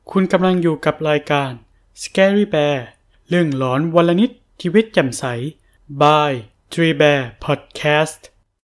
คุณกำลังอยู่กับรายการ Scary Bear เรื่องหลอนวันละนิดชีวิตแจ่มใส by Tree Bear Podcast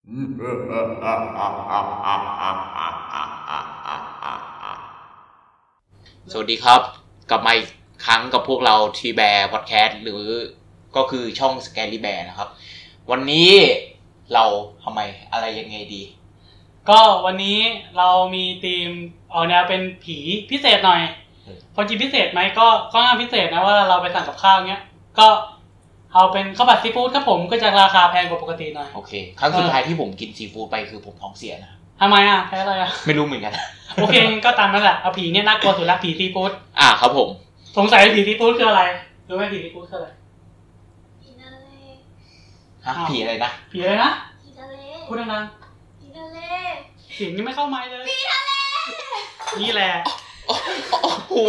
สวัสดีครับกลับมาอีกครั้งกับพวกเรา Tree Bear Podcast หรือก็คือช่อง Scary Bear นะครับวันนี้เราทำไมอะไรยังไงดีก็วันนี้เรามีธีมออกแนวเป็นผีพิเศษหน่อยพอจริงพิเศษไหมก็น่าพิเศษนะว่าเราไปสั่งกับข้าวเงี้ยก็เอาเป็นข้าวผัดซีฟู้ดครับผมก็จะราคาแพงกว่าปกติหน่อยโอเคครั้งสุดท้ายที่ผมกินซีฟู้ดไปคือผมท้องเสียนะทำไมอ่ะแพ้อะไรอ่ะไม่รู้เหมือนกันโอเคก็ตามนั้นแหละเอาผีเนี่ยน่ากลัวสุดละผีซีฟู้ดครับผมสงสัยผีซีฟู้ดคืออะไรรู้ไหมผีซีฟู้ดคืออะไรผีทะเลผีอะไรนะผีอะไรนะผีทะเลพูดดังๆผีทะเลเสียงยังไม่เข้าไมค์เลยผีทะเลนี่แหละโห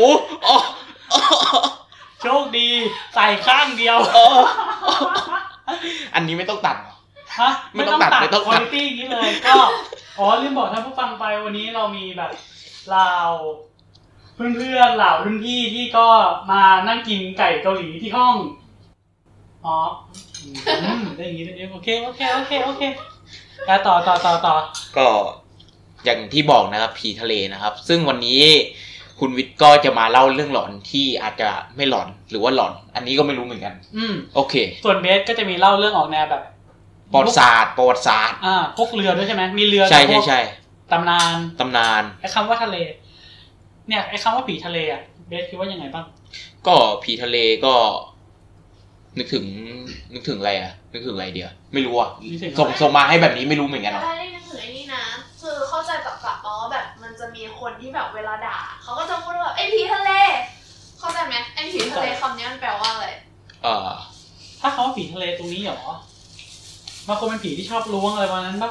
โชคดีใส่ข้างเดียวอันนี้ไม่ต้องตัดฮะไม่ต้องตัดคุณภาพนี้เลยก็ลืมบอกท่านผู้ฟังไปวันนี้เรามีแบบเราเพื่อนๆเหล่ารุ่นพี่ที่ก็มานั่งกินไก่เกาหลีที่ห้องได้อย่างนี้ได้โอเคแล้วต่อก็อย่างที่บอกนะครับผีทะเลนะครับซึ่งวันนี้คุณวิทย์ก็จะมาเล่าเรื่องหลอนที่อาจจะไม่หลอนหรือว่าหลอนอันนี้ก็ไม่รู้เหมือนกันโอเคส่วนเบสก็จะมีเล่าเรื่องออกแนวแบบประวัติศาสตร์พวกเรือด้วยใช่ไหมมีเรือใช่ตำนานไอ้คำว่าทะเลเนี่ยไอ้คำว่าผีทะเลอ่ะเบสคิดว่ายังไงบ้างก็ผีทะเลก็นึกถึงอะไรอ่ะนึกถึงอะไรเดียวไม่รู้อ่ะส่งมาให้แบบนี้ไม่รู้เหมือนกันเนาะได้นึกถึงไอ้นี่นะคือเข้าใจกับแบบมันจะมีคนที่แบบเวลาด่าเขาก็จะพูดว่าไอ้ผีทะเลเข้าใจไหมไอ้ผีทะเลคำนี้มันแปลว่าอะไรถ้าเขาว่าผีทะเลตรงนี้หรอบางคนเป็นผีที่ชอบล้วงอะไรประมาณนั้นปะ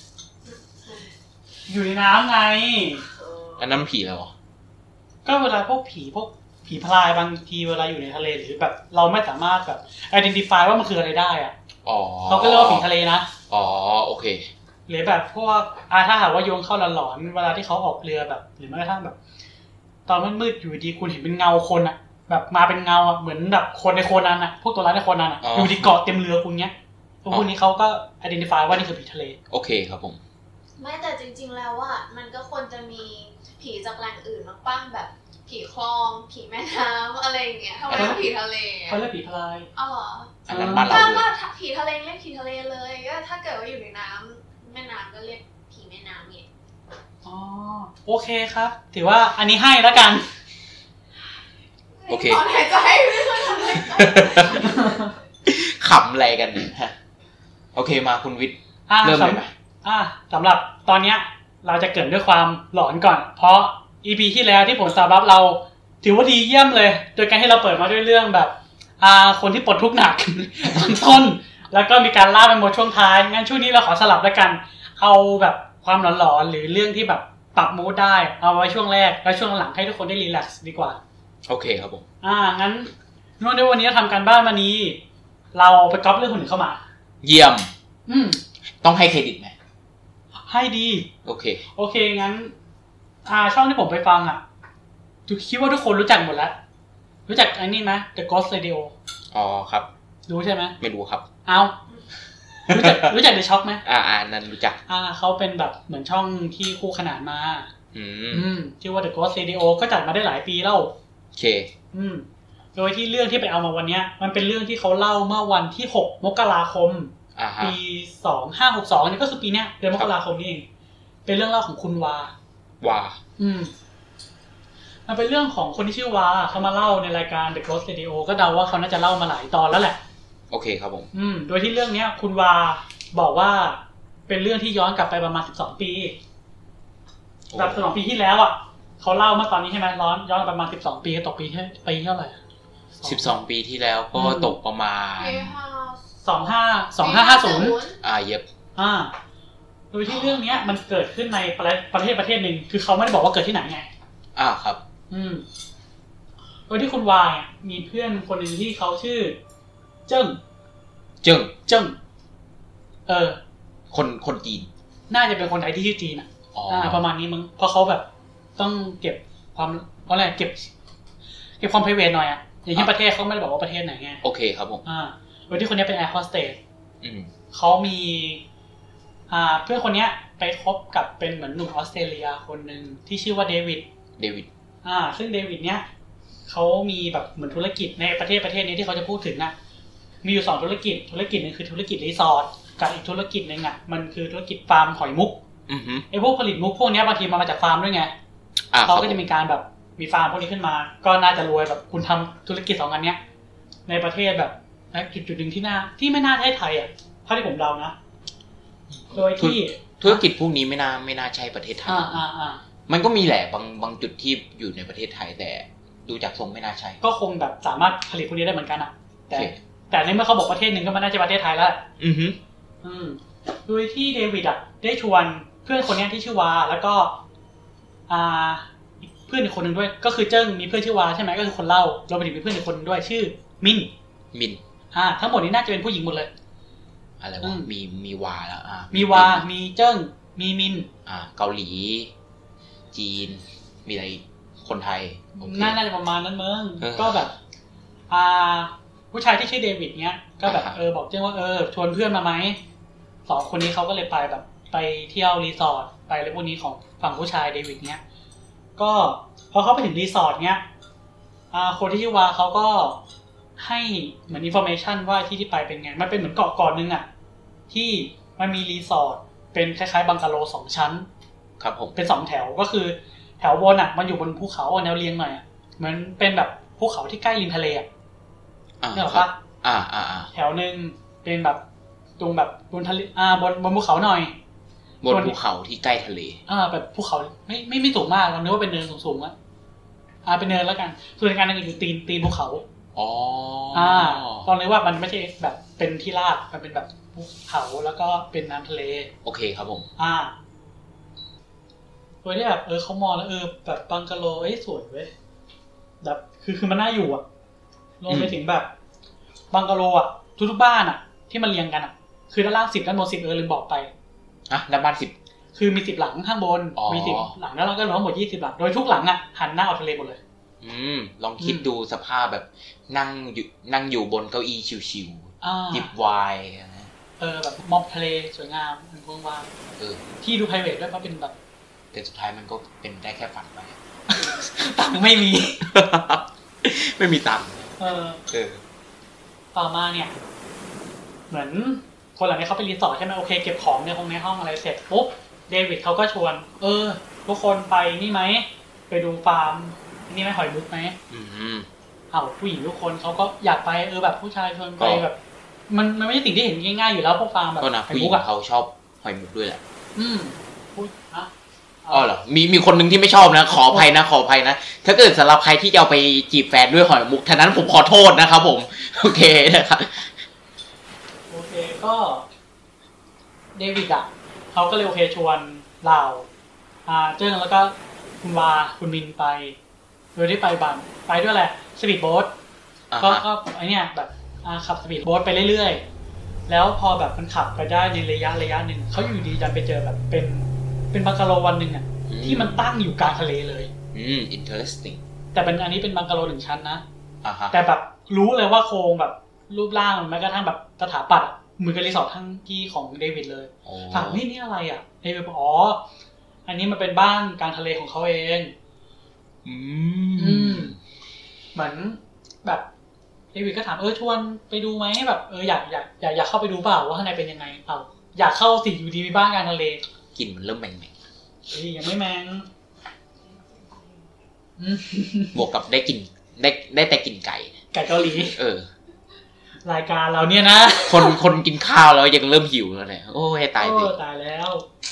อยู่ในน้ำไงอันนั้นผีอะไรวะก็เวลาพวกผีพลายบางทีเวลาอยู่ในทะเลหรือแบบเราไม่สามารถแบบ identify ว่ามันคืออะไรได้อ่ะเขาก็เรียกว่าผีทะเลนะโอเคหรือแบบพวกถ้าหากว่าโยงเข้าหลอนๆเวลาที่เขาออกเรือแบบหรือแม้กระทั่งแบบตอนมืดๆอยู่ดีคุณเห็นเป็นเงาคนอ่ะแบบมาเป็นเงาอ่ะเหมือนแบบคนในโคนันอ่ะพวกตัวร้ายในโคนันอ่ะอยู่ดีเกาะเต็มเรือคุณเงี้ยพวกนี้เขาก็ identify ว่านี่คือผีทะเลโอเคครับผมไม่แต่จริงๆแล้วอ่ะมันก็ควรจะมีผีจากแหล่งอื่นมาปั้งแบบผีคลองผีแม่น้ำอะไรอย่างเงี้ยทำไมต้องผีทะเลเขาเรียกผีพลายเหรออันนั้นบ้านเราก็ผีทะเลเรียกผีทะเลเลยก็ถ้าเกิดว่าอยู่ในน้ำแม่น้ำก็เรียกผีแม่น้ำเนี่ยโอเคครับถือว่าอันนี้ให้แล้วกันโอเคถอนหายใจไม่เคยทำอะไรขำอะไรกันเนี่ยโอเคมาคุณวิทย์เริ่มเลยไหมสำหรับตอนเนี้ยเราจะเกิดด้วยความหลอนก่อนเพราะ EP ที่แล้วที่ผลตอบรับเราถือว่าดีเยี่ยมเลยโดยการที่เราเปิดมาด้วยเรื่องแบบคนที่ปลดทุกข์หนักตอนต้นแล้วก็มีการล่าไปหมดช่วงท้ายงั้นช่วงนี้เราขอสลับแล้วกันเอาแบบความหลอนๆหรือเรื่องที่แบบปรับมูดได้เอาไว้ช่วงแรกแล้วช่วงหลังให้ทุกคนได้รีแลกซ์ดีกว่าโอเคครับผมงั้นนอกจากวันนี้เราทำการบ้านมานี้เราไปก๊อปเรื่องคนอื่นเข้ามาเยี่ยมต้องให้เครดิตไหมให้ดีโอเคงั้นช่องที่ผมไปฟังคิดว่าทุกคนรู้จักหมดแล้วรู้จักไอ้นี่ไหม The Ghost Radio ครับรู้ใช่ไหมไม่รู้ครับรู้จัก The Shock ไหมนั่นรู้จักเขาเป็นแบบเหมือนช่องที่คู่ขนานมาชื่อว่า The Ghost Radio ก็จัดมาได้หลายปีแล้วโอเคโดยที่เรื่องที่ไปเอามาวันนี้มันเป็นเรื่องที่เขาเล่าเมื่อวันที่6 มกราคมปี2562นี่ก็คือปีเนี้ยเดือนมกราคมนี่เองเป็นเรื่องเล่าของคุณวามันเป็นเรื่องของคนที่ชื่อวาเขามาเล่าในรายการ The Ghost Radio ก็เดาว่าเขาน่าจะเล่ามาหลายตอนแล้วแหละโอเคครับผมโดยที่เรื่องนี้คุณวาบอกว่าเป็นเรื่องที่ย้อนกลับไปประมาณ12 ปีแบบ12 ปีที่แล้วเขาเล่ามาตอนนี้ใช่ไหมย้อนประมาณ12 ปีตกปีเท่าไหร่ 12 ปีที่แล้วก็ตกประมาณ 2550 เย็บโดยที่เรื่องนี้มันเกิดขึ้นในประเทศหนึ่งคือเขาไม่ได้บอกว่าเกิดที่ไหนไงครับโดยที่คุณวายมีเพื่อนคนหนึ่งที่เขาชื่อเจิ้งคนจีนน่าจะเป็นคนไทยที่ชื่อจีนประมาณนี้มั้งเพราะเขาแบบต้องเก็บความเพราะอะไรเก็บความ private หน่อยอ่ะอย่างเช่นประเทศเขาไม่ได้บอกว่าประเทศไหนไงโอเคครับผมโดยที่คนนี้เป็นแอร์โฮสเตสเขามีเพื่อนคนนี้ไปคบกับเป็นเหมือนหนุ่มออสเตรเลียคนหนึ่งที่ชื่อว่าเดวิดซึ่งเดวิดเนี้ยเขามีแบบเหมือนธุรกิจในประเทศนี้ที่เขาจะพูดถึงนะมีอยู่2ธุรกิจนึงคือธุรกิจรีสอร์ทกับอีกธุรกิจนึงอ่ะมันคือธุรกิจฟาร์มหอยมุกไอ้พวกผลิตมุกพวกนี้บางทีมาจากฟาร์มด้วยไงเขาก็จะมีการแบบมีฟาร์มพวกนี้ขึ้นมาก็น่าจะรวยแบบคุณทำธุรกิจ2อันเนี้ยในประเทศแบบจุดๆนึงที่ไม่น่าใช่ไทยอ่ะเท่าที่ผมเดานะโดยที่ธุรกิจพวกนี้ไม่น่าใช่ประเทศไทยมันก็มีแหละบางจุดที่อยู่ในประเทศไทยแต่ดูจากทรงไม่น่าใช่ก็คงแบบสามารถผลิตพวกนี้ได้เหมือนกันอ่ะแต่ในเมื่อเขาบอกประเทศหนึ่งก็มันน่าจะประเทศไทยแล้วโดยที่เดวิดอ่ะได้ชวนเพื่อนคนนี้ที่ชื่อวาแล้วก็เพื่อนอีกคนหนึ่งด้วยก็คือเจิ้งมีเพื่อนชื่อวาใช่ไหมก็คือคนเล่าเราไปถึงมีเพื่อนอีกคนด้วยชื่อมินทั้งหมดนี้น่าจะเป็นผู้หญิงหมดเลยอะไรวะมีวาแล้วมีวามีเจิ้งมีมินเกาหลีจีนมีอะไรคนไทยน่าจะประมาณนั้นมึงก็แบบผู้ชายที่ชื่อเดวิดเนี้ยก็แบบบอกเจ้าว่าชวนเพื่อนมาไหม2คนนี้เขาก็เลยไปแบบไปเที่ยวรีสอร์ทไปอะไรพวกนี้ของฝั่งผู้ชายเดวิดเนี้ยก็พอเขาไปถึงรีสอร์ทเนี้ยคนที่ชื่อวาเขาก็ให้เหมือนอินฟอร์เมชันว่าที่ไปเป็นไงมันเป็นเหมือนเกาะนึงอ่ะที่มันมีรีสอร์ทเป็นคล้ายๆบังกะโล2ชั้นครับผมเป็น2แถวก็คือแถวบนอ่ะมันอยู่บนภูเขาแนวเรียงหน่อยเหมือนเป็นแบบภูเขาที่ใกล้ริมทะเลอ่ะเนี่ยหรอปะแถวนึงเป็นแบบตรงแบบบนทะเลบนภูเขาหน่อยบนภูเขาที่ใกล้ทะเลแบบภูเขาไม่สูงมากเราคิดว่าเป็นเนินสูงๆอ่ะเป็นเนินแล้วกันส่วนการนึงอยู่ตีนภูเขาตอนนี้ว่ามันไม่ใช่แบบเป็นที่ราบมันเป็นแบบภูเขาแล้วก็เป็นน้ำทะเลโอเคครับผมโดยที่แบบเขามองแล้วแบบบังกะโลสวยเว้ยแบบคือมันน่าอยู่อ่ะลงไปถึงแบบบังกะโลอ่ะทุกบ้านอ่ะที่มันเรียงกันอ่ะคือด้านล่าง10ด้านบน10ลืมบอกไปด้านบ้าน10 คือมี10หลังข้างบนมี10หลังแล้วเราก็รวมทั้งหมด20หลังโดยทุกหลังอ่ะหันหน้าออกทะเลหมดเลยลองคิดดูสภาพแบบนั่งอยู่บนเก้าอี้ชิวๆจิบไวน์แบบมองทะเลสวยงามมันกว้างที่ดูไพรเวทด้วยเพราะเป็นแบบแต่สุดท้ายมันก็เป็นได้แค่ฝันไปตังค์ไม่มีไม่มีตังค์ต่อมาเนี่ยเหมือนคนเหล่านี้เขาไปรีสอร์ทใช่ไหมโอเคเก็บของในห้องอะไรเสร็จปุ๊บเดวิดเขาก็ชวนทุกคนไปนี่ไหมไปดูฟาร์มนี่ไหมหอยมุกไหมผู้หญิงทุกคนเขาก็อยากไปแบบผู้ชายชวนไปแบบมันไม่ใช่สิ่งที่เห็นง่ายๆอยู่แล้วพวกฟาร์มแบบหอยมุกเขาชอบหอยมุกด้วยแหละเหรอมีคนหนึ่งที่ไม่ชอบนะขออภัยนะถ้าเกิดสำหรับใครที่จะเอาไปจีบแฟนด้วยหอยมุกท่านั้นผมขอโทษนะครับผมโอเคนะครับก็เดวิดเขาก็เลยโอเคชวนเราเจิ้งแล้วก็คุณวาคุณมินไปโดยที่ไปด้วยแหละสปีดโบ๊ทก็ไอเนี้ยแบบขับสปีดโบ๊ทไปเรื่อยๆแล้วพอแบบมันขับไปได้ในระยะหนึ่งเขาอยู่ดีดันไปเจอแบบเป็นบังกะโลวันหนึ่งที่มันตั้งอยู่กลางทะเลเลย interesting แต่เป็นอันนี้เป็นบังกะโล1ชั้นนะแต่แบบรู้เลยว่าโครงแบบรูปร่างแม้กระทั่งแบบสถาปัตย์เหมือนกับรีสอร์ททั้งที่ของเดวิดเลยถามนี่อะไรเดวิดบอกอันนี้มันเป็นบ้านกลางทะเลของเขาเองเหมือนแบบเดวิดก็ถามชวนไปดูไหมแบบอยากเข้าไปดูเปล่าว่าข้างในเป็นยังไงอยากเข้าสิอยู่ดีมีบ้านกลางทะเลกลิ่นมันเริ่มแมงยังไม่แมงบวกกับได้กลิ่นได้แต่กลิ่นไก่เกาหลีรายการเราเนี่ยนะคนกินข้าวแล้วยังเริ่มหิวแล้วเนี่ยโอ้ยตายแล้ว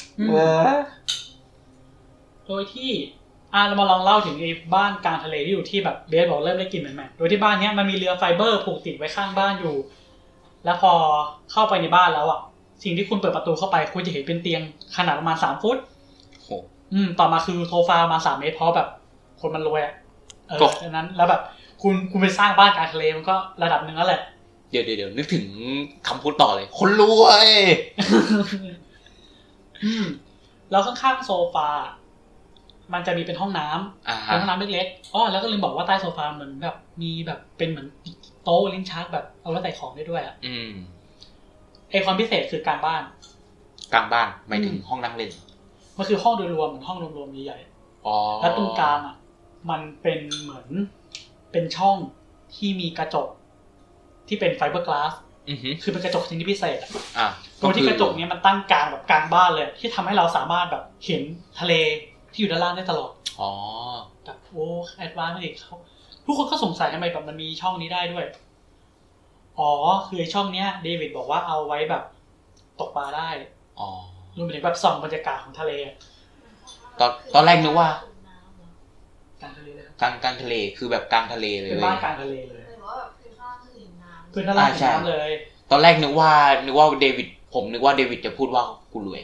โดยที่เรามาลองเล่าถึงไอ้บ้านกลางทะเลที่อยู่ที่แบบเบสบอกเริ่มได้กลิ่นแมงโดยที่บ้านนี้มันมีเรือไฟเบอร์ผูกติดไว้ข้างบ้านอยู่แล้วพอเข้าไปในบ้านแล้วสิ่งที่คุณเปิดประตูเข้าไปคุณจะเห็นเป็นเตียงขนาดประมาณ3 ฟุตต่อมาคือโซฟามา3 เมตรเพราะแบบคนมันรวยดังนั้นแล้วแบบคุณไปสร้างบ้านกลางทะเลมันก็ระดับนึงแล้วแหละเดี๋ยวนึกถึงคำพูดต่อเลยคนรวยแล้วข้างๆโซฟามันจะมีเป็นห้องน้ำเป็นห้องน้ำเล็กๆอ๋อแล้วก็ลืมบอกว่าใต้โซฟาเหมือนแบบมีแบบเป็นเหมือนโต๊ะลิ้นชักแบบเอาไว้ใส่ของได้ด้วยอ่ะไอความพิเศษคือกลางบ้านหมายถึงห้องนั่งเล่นมันคือห้องโดยรวมเหมือนห้องรวมๆใหญ่ๆแล้วตรงกลางอ่ะมันเป็นเหมือนเป็นช่องที่มีกระจกที่เป็นไฟเบอร์กลาสคือเป็นกระจกชนิดพิเศษตัวที่กระจกนี้มันตั้งกลางแบบกลางบ้านเลยที่ทำให้เราสามารถแบบเห็นทะเลที่อยู่ด้านล่างได้ตลอดแบบโอ้แอดวานซ์อีกเขาทุกคนก็สงสัยทำไมแบบมันมีช่องนี้ได้ด้วยคือช่องเนี้ยเดวิดบอกว่าเอาไว้แบบตกปลาได้รวมไปถึงแบบส่องบรรยากาศของทะเลตอนแรกนึกว่ากลางทะเลเลยกลางทะเลคือแบบกลางทะเลเลยเป็นบ้านกลางทะเลเลยหรือว่าแบบคือข้างคือหินน้ำคือด้านล่างหินน้ำเลยตอนแรกนึกว่าเดวิดผมนึกว่าเดวิดจะพูดว่ากูรวย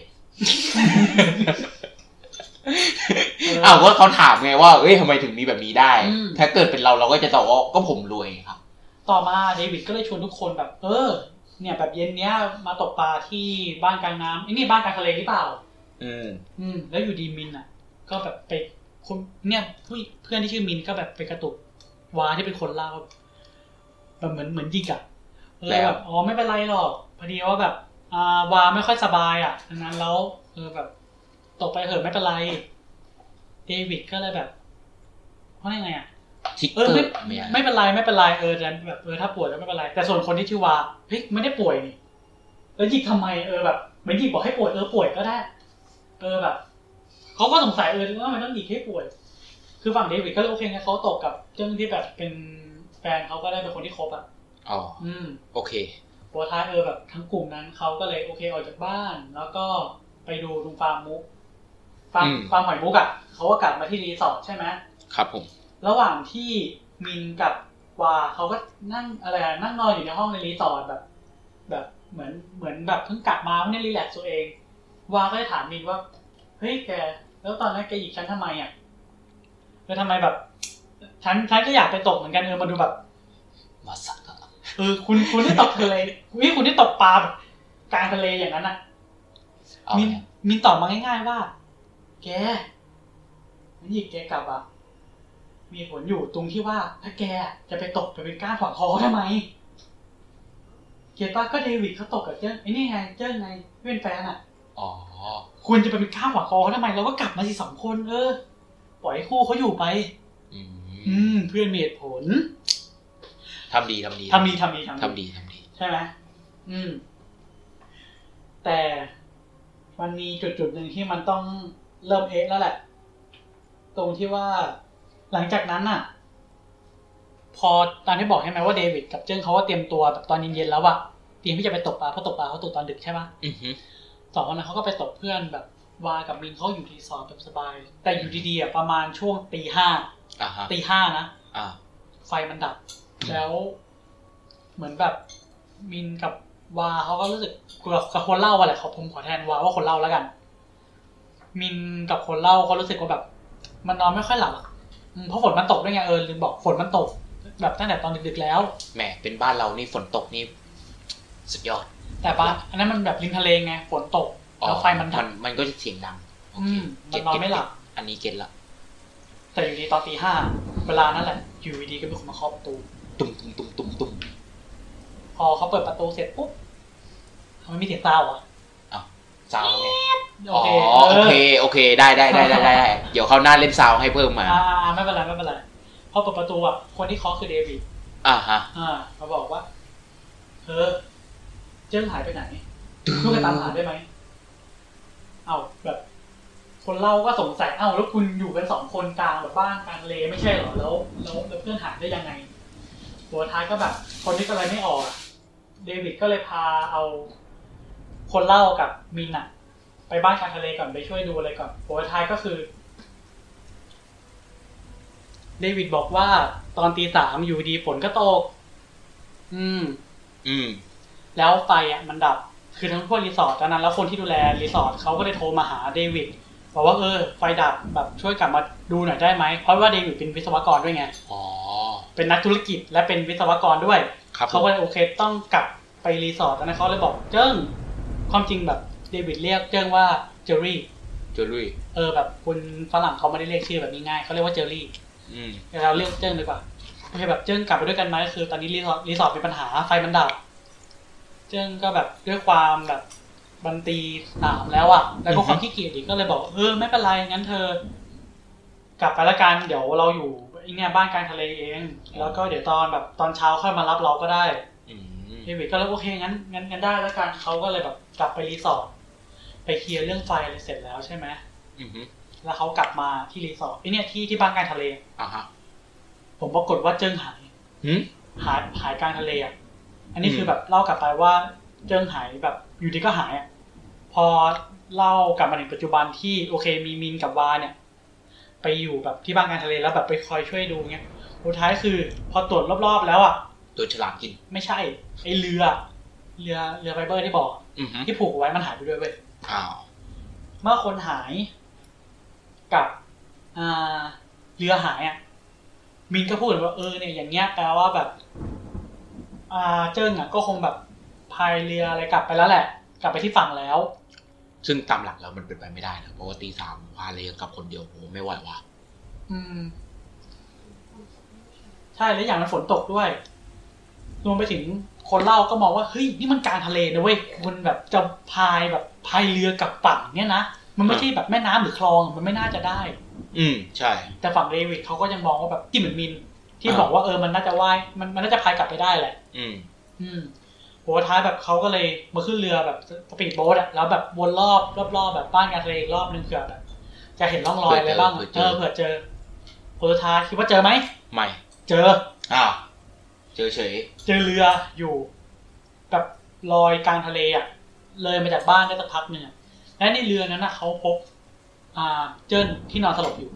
ว่าเขาถามไงว่าเอ้ยทำไมถึงมีแบบนี้ได้ถ้าเกิดเป็นเราก็จะตอบว่าก็ผมรวยครับต่อมาเดวิดก็เลยชวนทุกคนแบบเนี่ยแบบเย็นเนี้ยมาตกปลาที่บ้านกลางน้ำนี่บ้านกลางทะเลหรือเปล่าแล้วอยู่ดีมินอ่ะก็แบบไปคนเนี่ยเพื่อนที่ชื่อมินก็แบบไปกระตุกวาที่เป็นคนเล่าแบบเหมือนยิกอ่ะเลยแบบไม่เป็นไรหรอกพอดีว่าแบบวาไม่ค่อยสบายอ่ะดังนั้นแล้วแบบตกไปเถอะไม่เป็นไรเดวิดก็เลยแบบเพราะยังไงอ่ะไม่เป็นไรแต่แบบถ้าป่วยแล้วไม่เป็นไรแต่ส่วนคนที่ชื่อวาเฮ้ยไม่ได้ป่วยนี่ยิกทำไมแบบเหมือนยิกบอกให้ป่วยป่วยก็ได้แบบเขาก็สงสัยว่ามันต้องยิกให้ป่วยคือฝั่งเดวิดก็เลยโอเคไงเขาตกกับเจ้าที่แบบเป็นแฟนเขาก็ได้เป็นคนที่คบอ่ะโอเคปัวท้ายแบบทั้งกลุ่มนั้นเขาก็เลยโอเคออกจากบ้านแล้วก็ไปดูตรงฟาร์มมุกฟาร์มหอยมุกอ่ะเขาก็กลับมาที่รีสอร์ทใช่ไหมครับผมระหว่างที่มินกับวาเขาก็นั่งนั่งนอนอยู่ในห้องในรีสอร์ทแบบเหมือนแบบเพิ่งกลับมาไม่ได้รีแลกซ์ตัวเองวาก็เลยถามมินว่าเฮ้ยแกแล้วตอนนั้นแกหยิกฉันทำไมอ่ะทำไมแบบฉันก็อยากไปตกเหมือนกันมาดูแบบมาสักคุณที่ตกทะเลคุณที่ตกปลาแบบกลางทะเลอย่างนั้นอ่ะมินตอบมาง่ายๆว่าแกมันหยิกแกกลับอ่ะมีผลอยู่ตรงที่ว่าถ้าแกจะไปตกไปเป็นก้างขวางคอทำไมเกียรติก็เดวิดเขาตกกับเจ้าไอ้นี่ไงเจ้าไงเป็นแฟนอ่ะคุณจะไปเป็นก้างขวางคอทำไมเราก็กลับมาสิ2 คนปล่อยให้คู่เขาอยู่ไปเพื่อนมีเหตุผลทำดีใช่ไหมแต่มันมีจุดหนึ่งที่มันต้องเริ่มแล้วแหละตรงที่ว่าหลังจากนั้นน่ะพอตอนที่บอกใช่ไหมว่าเดวิดกับเจิ้งเขาว่าเตรียมตัวแบบตอนเย็นๆแล้วอะเตรียมที่จะไปตกปลาเพราะตกปลาเขาตกตอนดึกใช่ไหม2 วันนั้นเขาก็ไปตกเพื่อนแบบวากับมินเขาอยู่รีสอร์ทแบบสบายแต่อยู่ดีๆประมาณช่วงตี 5นะไฟมันดับแล้วเหมือนแบบมินกับวาเขาก็รู้สึกกับคนเล่าอะไรผมขอแทนวาว่าคนเล่าแล้วกันมินกับคนเล่าเขารู้สึกว่าแบบมันนอนไม่ค่อยหลับเพราะฝนมันตกด้วยไงลืมบอกฝนมันตกแบบตั้งแต่ตอนดึกๆแล้วแหมเป็นบ้านเรานี่ฝนตกนี่สุดยอดแต่บ้านอันนั้นมันแบบริมทะเลไงฝนตกแล้วไฟมันดับมันก็จะเสียงดังมันนอนไม่หลับอันนี้เก็ตละแต่อยู่ดีตอนตี 5เวลานั่นแหละอยู่ดีก็มีคนมาเคาะประตูตุ้มพอเขาเปิดประตูเสร็จปุ๊บมันมีเสียงซาวซาวไงโอเคได้เดี๋ยวเขาหน้าเล่นซาวให้เพิ่มมาไม่เป็นไรพอเปิดประตูคนที่เคาะคือเดวิดเขาบอกว่าเจิ้งหายไปไหนช่วยกันตามหาได้ไหมแบบคนเล่าก็สงสัยแล้วคุณอยู่กัน2 คนกลางแบบบ้านกลางทะเลไม่ใช่เหรอแล้วเพื่อนหายได้ยังไงตัวท้ายก็แบบคนที่อะไรไม่ออกเดวิดก็เลยพาเอาคนเล่ากับมินอะไปบ้านกลางทะเลก่อนไปช่วยดูอะไรก่อนตัวท้ายก็คือเดวิดบอกว่าตอนตี 3อยู่ดีฝนก็ตกแล้วไฟมันดับคือทั้งพวกรีสอร์ทตอนนั้นแล้วคนที่ดูแลรีสอร์ทเขาก็เลยโทรมาหาเดวิดบอกว่าไฟดับแบบช่วยกลับมาดูหน่อยได้ไหมเพราะว่าเดวิดเป็นวิศวกรด้วยไงเป็นนักธุรกิจและเป็นวิศวกรด้วยเขาก็เลยโอเคต้องกลับไปรีสอร์ทตอนนั้นเขาเลยบอกเจิ้งความจริงแบบเดวิดเรียกเจิ้งว่าเจอรี่เจอลุยแบบคุณฝรั่งเขาไม่ได้เรียกชื่อแบบนี้ง่ายเขาเรียกว่าเจอรี่เราเรียกเจิ้งดีกว่าโอเคแบบเจิ้งกลับไปด้วยกันไหมคือตอนนี้รีสอร์ทมีปัญหาไฟมันดับเจิ้งก็แบบด้วยความแบบบันตีถามแล้วอ่ะแล้วก็ความขี้เกียจอีกก็เลยบอกไม่เป็นไรงั้นเธอกลับไปละกันเดี๋ยวเราอยู่เนี่ยบ้านกลางทะเลเองแล้วก็เดี๋ยวตอนเช้าค่อยมารับเราก็ได้เดวิดก็เลยโอเคงั้นได้แล้วกันเขาก็เลยแบบกลับไปรีสอร์ทไปเคลียร์เรื่องไฟอะไรเสร็จแล้วใช่ไหมแล้วเขากลับมาที่รีสอร์ทเนี่ยที่บ้านกลางทะเลผมปรากฏว่าเจิ้งหายกลางทะเลอ่ะอันนี้คือแบบเล่ากลับไปว่าเจิ้งหายแบบอยู่ดีก็หายอ่ะพอเล่ากลับมาถึงปัจจุบันที่โอเคมีมินกับวาเนี่ยไปอยู่แบบที่บ้านกลางทะเลแล้วแบบไปคอยช่วยดูเงี้ยสุดท้ายคือพอตรวจรอบๆแล้วอ่ะตัวฉลามกินไม่ใช่ไอเรือไฟเบอร์ที่บอกที่ผูกไว้มันหายไปด้วยเว้ยเมื่อคนหายกับเรือหายอ่ะมินก็พูดว่าเนี่ยอย่างเงี้ยแปลว่าแบบเจิ้งอ่ะก็คงแบบพายเรืออะไรกลับไปแล้วแหละกลับไปที่ฝั่งแล้วซึ่งตามหลักแล้วมันเป็นไปไม่ได้นะเพราะว่าตี 3พาเรือกับคนเดียวโหไม่ไหวว่ะใช่แล้วอย่างมันฝนตกด้วยรวมไปถึงคนเล่าก็มองว่าเฮ้ยนี่มันกลางทะเลนะเว้ยคุณแบบจะพายเรือกลับฝั่งเนี่ยนะมันไม่ใช่แบบแม่น้ำหรือคลองมันไม่น่าจะได้ใช่แต่ฝั่งเดวิดเขาก็ยังมองว่าแบบที่เหมือนมินที่บอกว่ามันน่าจะว่ายมันน่าจะพายกลับไปได้แหละโหท้ายแบบเขาก็เลยมาขึ้นเรือแบบสปีดโบ๊ทอ่ะแล้วแบบวนรอบแบบบ้านกลางทะเลอีกรอบนึงเผื่อแบบจะเห็นร่องรอยอะไรบ้างเผื่อเจอโหท้ายคิดว่าเจอไหมไม่เจอเจอเฉยเจอเรืออยู่แบบลอยกลางทะเลอ่ะเลยมาจากบ้านได้สักพักนึงและในเรือนั้นนะเขาพบเจิ้นที่นอนสลบอยู่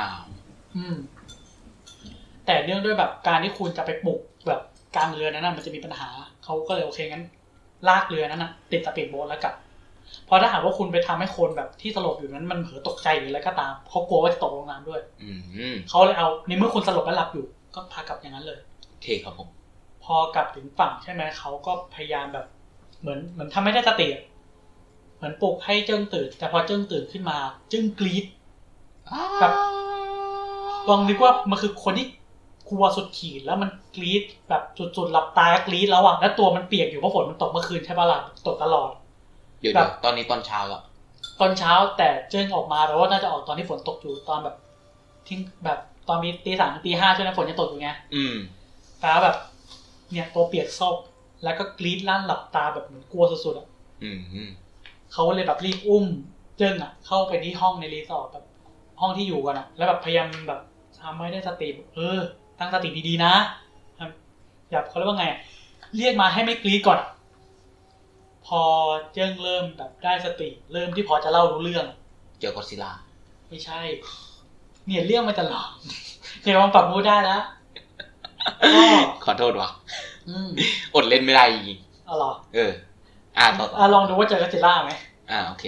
แต่เนื่องด้วยแบบการที่คุณจะไปปลุกแบบกลางเรือนั้นมันจะมีปัญหาเขาก็เลยโอเคงั้นลากเรือนั้นติดสปีดโบ๊ทแล้วกลับเพราะถ้าหากว่าคุณไปทำให้คนแบบที่สลบอยู่นั้นมันเผลอตกใจหรืออะไรก็ตามเขากลัวว่าจะตกลงน้ำด้วยเขาเลยเอาในเมื่อคุณสลบและหลับอยู่ก็พากลับอย่างนั้นเลยเทครับผมพอกลับถึงฝั่งใช่ไหมเขาก็พยายามแบบเหมือนทำไม่ได้สติเหมือนปลุกให้เจิ้งตื่นแต่พอเจิ้งตื่นขึ้นมาเจิ้งกรี๊ดแบบลองนึกว่ามันคือคนที่กลัวสุดขีดแล้วมันกรี๊ดแบบสุดๆหลับตากรี๊ดแล้วแล้วตัวมันเปียกอยู่เพราะฝนมันตกเมื่อคืนใช่ป่ะล่ะตกตลอดเดี๋ยวตอนนี้ตอนเช้าแล้วตอนเช้าแต่เจิ้งออกมาแปลว่าน่าจะออกตอนที่ฝนตกอยู่ตอนแบบทิ้งแบบตอนมีตี 3 ถึงตี 5ช่วงนั้นฝนจะตกอยู่ไงแปลว่าแบบเนี่ยตัวเปียกโซกแล้วก็กรี๊ดลั่นหลับตาแบบเหมือนกลัวสุดๆเขาเลยแบบรีบอุ้มเจิ้งเข้าไปที่ห้องในรีสอร์ทแบบห้องที่อยู่กันแล้วแบบพยายามแบบทำให้ได้สติตั้งสติดีๆนะอย่าเขาเรียกว่าไงเรียกมาให้ไม่กรี๊ดก่อนพอเจิ้งเริ่มแบบได้สติเริ่มที่พอจะเล่ารู้เรื่องเจอกอดซิลล่าไม่ใช่เนี่ยเรื่องมันจะหลอกเดี๋ยวมันปรับมูดได้แล้วขอโทษว่ะอดเล่นไม่ได้จริงเหรอต่อลองดูว่าเจอกอดซิลล่าไหมโอเค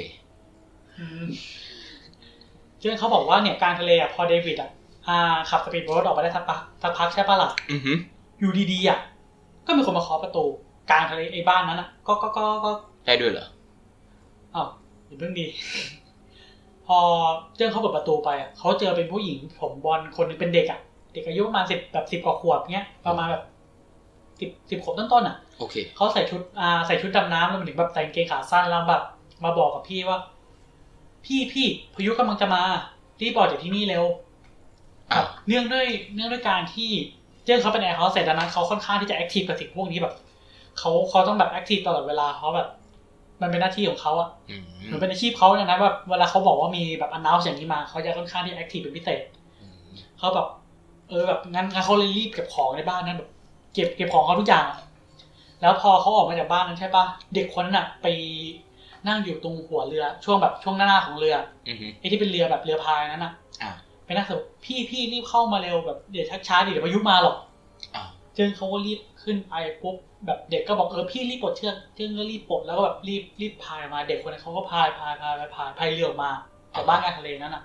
เจ้าเขาบอกว่าเนี่ยกลางทะเลพอเดวิดขับสปีดโบ๊ทออกไปได้สักพักใช่ป่ะล่ะอยู่ดีๆก็มีคนมาเคาะประตูกลางทะเลไอ้บ้านนั้นก็ได้ด้วยเหรออย่าเพิ่งดีพอเจ้าเขาเปิดประตูไปเขาเจอเป็นผู้หญิงผมบอลคนนึงเป็นเด็กเด็กอายุประมาณ10กว่าขวบเงี้ยประมาณแบบ10ขวบต้นโอเคเขาใส่ชุดดำน้ำแล้วมันถึงแบบใส่กางเกงขาสั้นแล้วแบบมาบอกกับพี่ว่าพี่พายุกำลังจะมารีบออกจากที่นี่เร็วเนื่องด้วยการที่เจ้าเขาเป็นแอร์โฮสเตสดังนั้นเขาค่อนข้างที่จะแอคทีฟกับสิ่งพวกนี้แบบเขาต้องแบบแอคทีฟตลอดเวลาเขาแบบมันเป็นหน้าที่ของเขาเหมือนเป็นอาชีพเขาเนี่ยนะแบบเวลาเขาบอกว่ามีแบบอันนาวส์อย่างนี้มาเขาจะค่อนข้างที่แอคทีฟเป็นพิเศษเขาแบบแบบงั้นเขาเลยรีบเก็บของในบ้านนั้นแบบเก็บของเขาทุกอย่างแล้วพอเขาออกมาจากบ้านนั้นใช่ป่ะเด็กคนนั้นไปนั่งอยู่ตรงหัวเรือช่วงหน้าของเรือไอ้ที่เป็นเรือแบบเรือพายนั้นไปนั่งแบบพี่รีบเข้ามาเร็วแบบเดี๋ยวช้าดิเดี๋ยวพายุมาหรอกเจิ้งเขาก็รีบขึ้นไปปุ๊บแบบเด็กก็บอกพี่รีบปลดเชือกเจิ้งก็รีบปลดแล้วก็แบบรีบพายมาเด็กคนนั้นเขาก็พายเรือออกมาจากบ้านกลางทะเลนั้น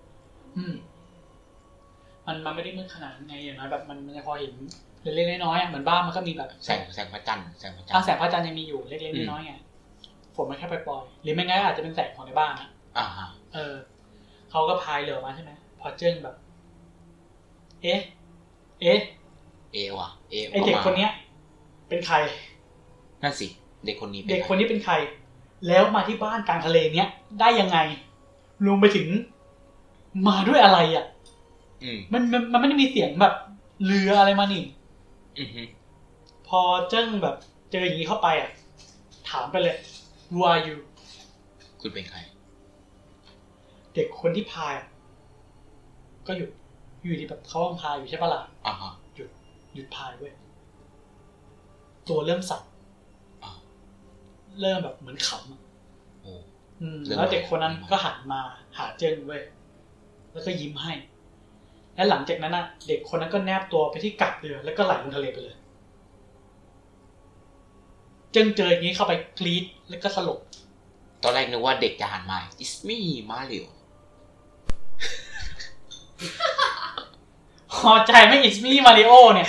มันไม่ได้มืดขนาดไงอย่างน้อยแบบมันจะพอเห็นเล็กๆน้อยๆเหมือนบ้านมันก็มีแบบแสงพระจันทร์แสงพระจันทร์ยังมีอยู่เล็กๆน้อยๆไงฝนมันแค่ปล่อยๆหรือไม่งั้นอาจจะเป็นแสงของในบ้านเขาก็พายเรือมาใช่ไหมพอเจิ้งแบบ เอ๊ะว่ะไอเด็กคนเนี้ยเป็นใครนั่นสิเด็กคนนี้เป็นใครแล้วมาที่บ้านกลางทะเลเนี้ยได้ยังไงรวมไปถึงมาด้วยอะไรอ่ะมันไม่ได้มีเสียงแบบเรืออะไรมานี่พอเจิ้งแบบเจออย่างนี้เข้าไปอ่ะถามไปเลย Who are you คุณเป็นใครเด็กคนที่พายก็อยู่ดีแบบเขากำลังพายอยู่ใช่ปะล่ะหยุดพายเว้ยตัวเริ่มสั่นเริ่มแบบเหมือนขำแล้วเด็กคนนั้นก็หันมาหาเจิ้งเว้ยแล้วก็ยิ้มให้และหลังจากนั้นน่ะเด็กคนนั้นก็แนบตัวไปที่กักเรือแล้วก็ไหลลงทะเลไปเลยเจิ้งเจออย่างนี้เข้าไปกรี๊ดแล้วก็สลบตอนแรกนึกว่าเด็กจะหันมา It's me Mario พอใจไม่ It's me Mario เนี่ย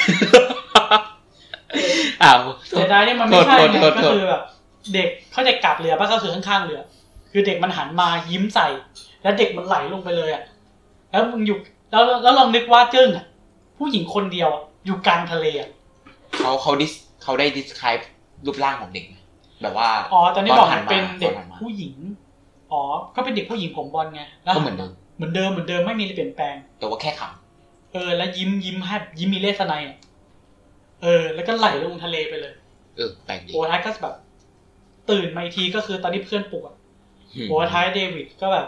เสียดายเนี่ยมันไม่ใช่ไงก็คือแบบเด็กเขาจะกลับเรือป่ะก็คือข้างๆเรือคือเด็กมันหันมายิ้มใส่แล้วเด็กมันไหลลงไปเลยอ่ะแล้วมึงอยู่แล้วลองนึกว่าเจิ้งอ่ะผู้หญิงคนเดียวอยู่กลางทะเลอ่ะเขาได้ describe รูปร่างของเด็กแบบว่าตอนนี้บอกเป็นเด็กผู้หญิงก็เป็นเด็กผู้หญิงผมบอลไงก็เหมือนเดิมไม่มีอะไรเปลี่ยนแปลงแต่ว่าแค่ขำแล้วยิ้มให้ยิ้มมีเลสไนอ่ะแล้วก็ไหลลงทะเลไปเลยแปลกดีโอ้ท้ายก็แบบตื่นมาอีกทีก็คือตอนนี้เพื่อนปลุกอ่ะโอ้ท้ายเดวิดก็แบบ